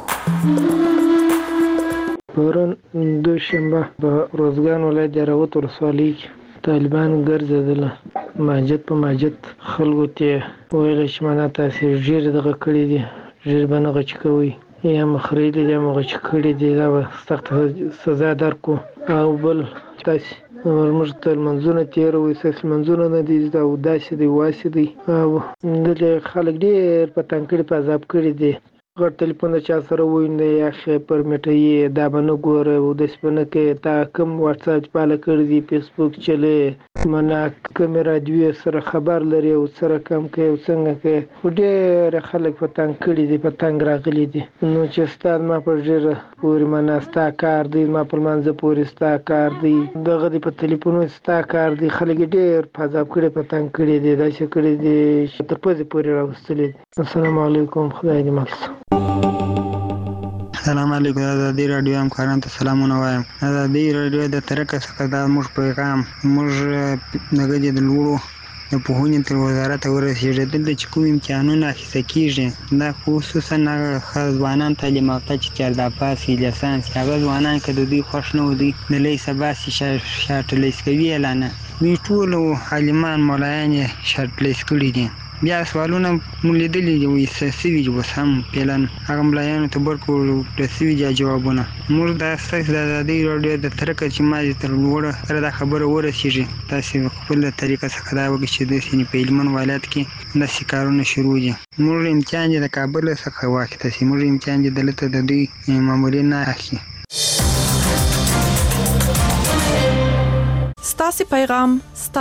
پرون دوشنبه په روزګان ولایت د راوت ولسوالۍ طالبان ګرځېدل، ماجد په ماجد خلکو ته ویل چې معنا تاسې ژر دغه کړي دي، ژر به نه غچ کوئ یا مخریدي یا مغچ کړي دي، دا به سخت سزا درکو. او بل تاسې موږ ته لمنځونه تېروئ، ستاسې لمنځونه نه دي زده او داسې دی واسې دی. او دلته خلک ډېر په تنګ کړي، په عذاب کړي دي. غټ ټلیفون د چا سره ووینده یا ښې پر میټه دا به نه ګوره او داسې به نه کوې، تا کوم واټساپ فاله کړي دي، فیسبوک چلې، منا کومې راډیو سره خبر لري او سره کم کوي او څنګه کوي. خو ډېر خلک په تنګ کړي دي، په تنګ راغلي دي. نو چې استاد ما په ډېره پورې منا ستا کار دی، ما په لمانځه پورې ستا کار دی، دغه دی په ټلیفونو ستا کار دی. خلک ډېر په عذاب کړي، په تنګ کړي دي، داسې کړي دي چې تر پزې پورې راوستلي دي. السلام علیکم، خدای دې مل. السلام علیکم. ازادي رادیو همکارانو ته سلامونه وایم. ازادي رادیو د طریقه څخه دا موږ پیغام موږ دغه د لوړو د پوهنې تر وزارت ورسېږي. دلته چې کوم امتحانونه اخیسته کېږي دا خصوصا هغه ځوانان تعلیم یافته چې چارده پاس وي، لیسانس، هغه ځوانان که د دوی خوښ نه و، دوی د لیسه باسي شارټ لیس کوي اعلانه، دوی ټول عالمان مولایان یې شارټ لیس کړي دي. بیا سوالونه مو لیدلي دي وي سوي جو سم پلان هغه ملایانو ته ورکو رسوي دي جوابونه موږ د اساس د ازادي رادیو د ترکه چې ما تر وړه سره د خبره ورسیږي تاسو خپل طریقه څخه دا وګورئ چې د سینې په هلمند ولایت کې د سکارونو شروع دي موږ امتحان د کابل څخه واخیسته چې موږ امتحان دلته د دوی مامورین نه اخلي ستاسو پیغام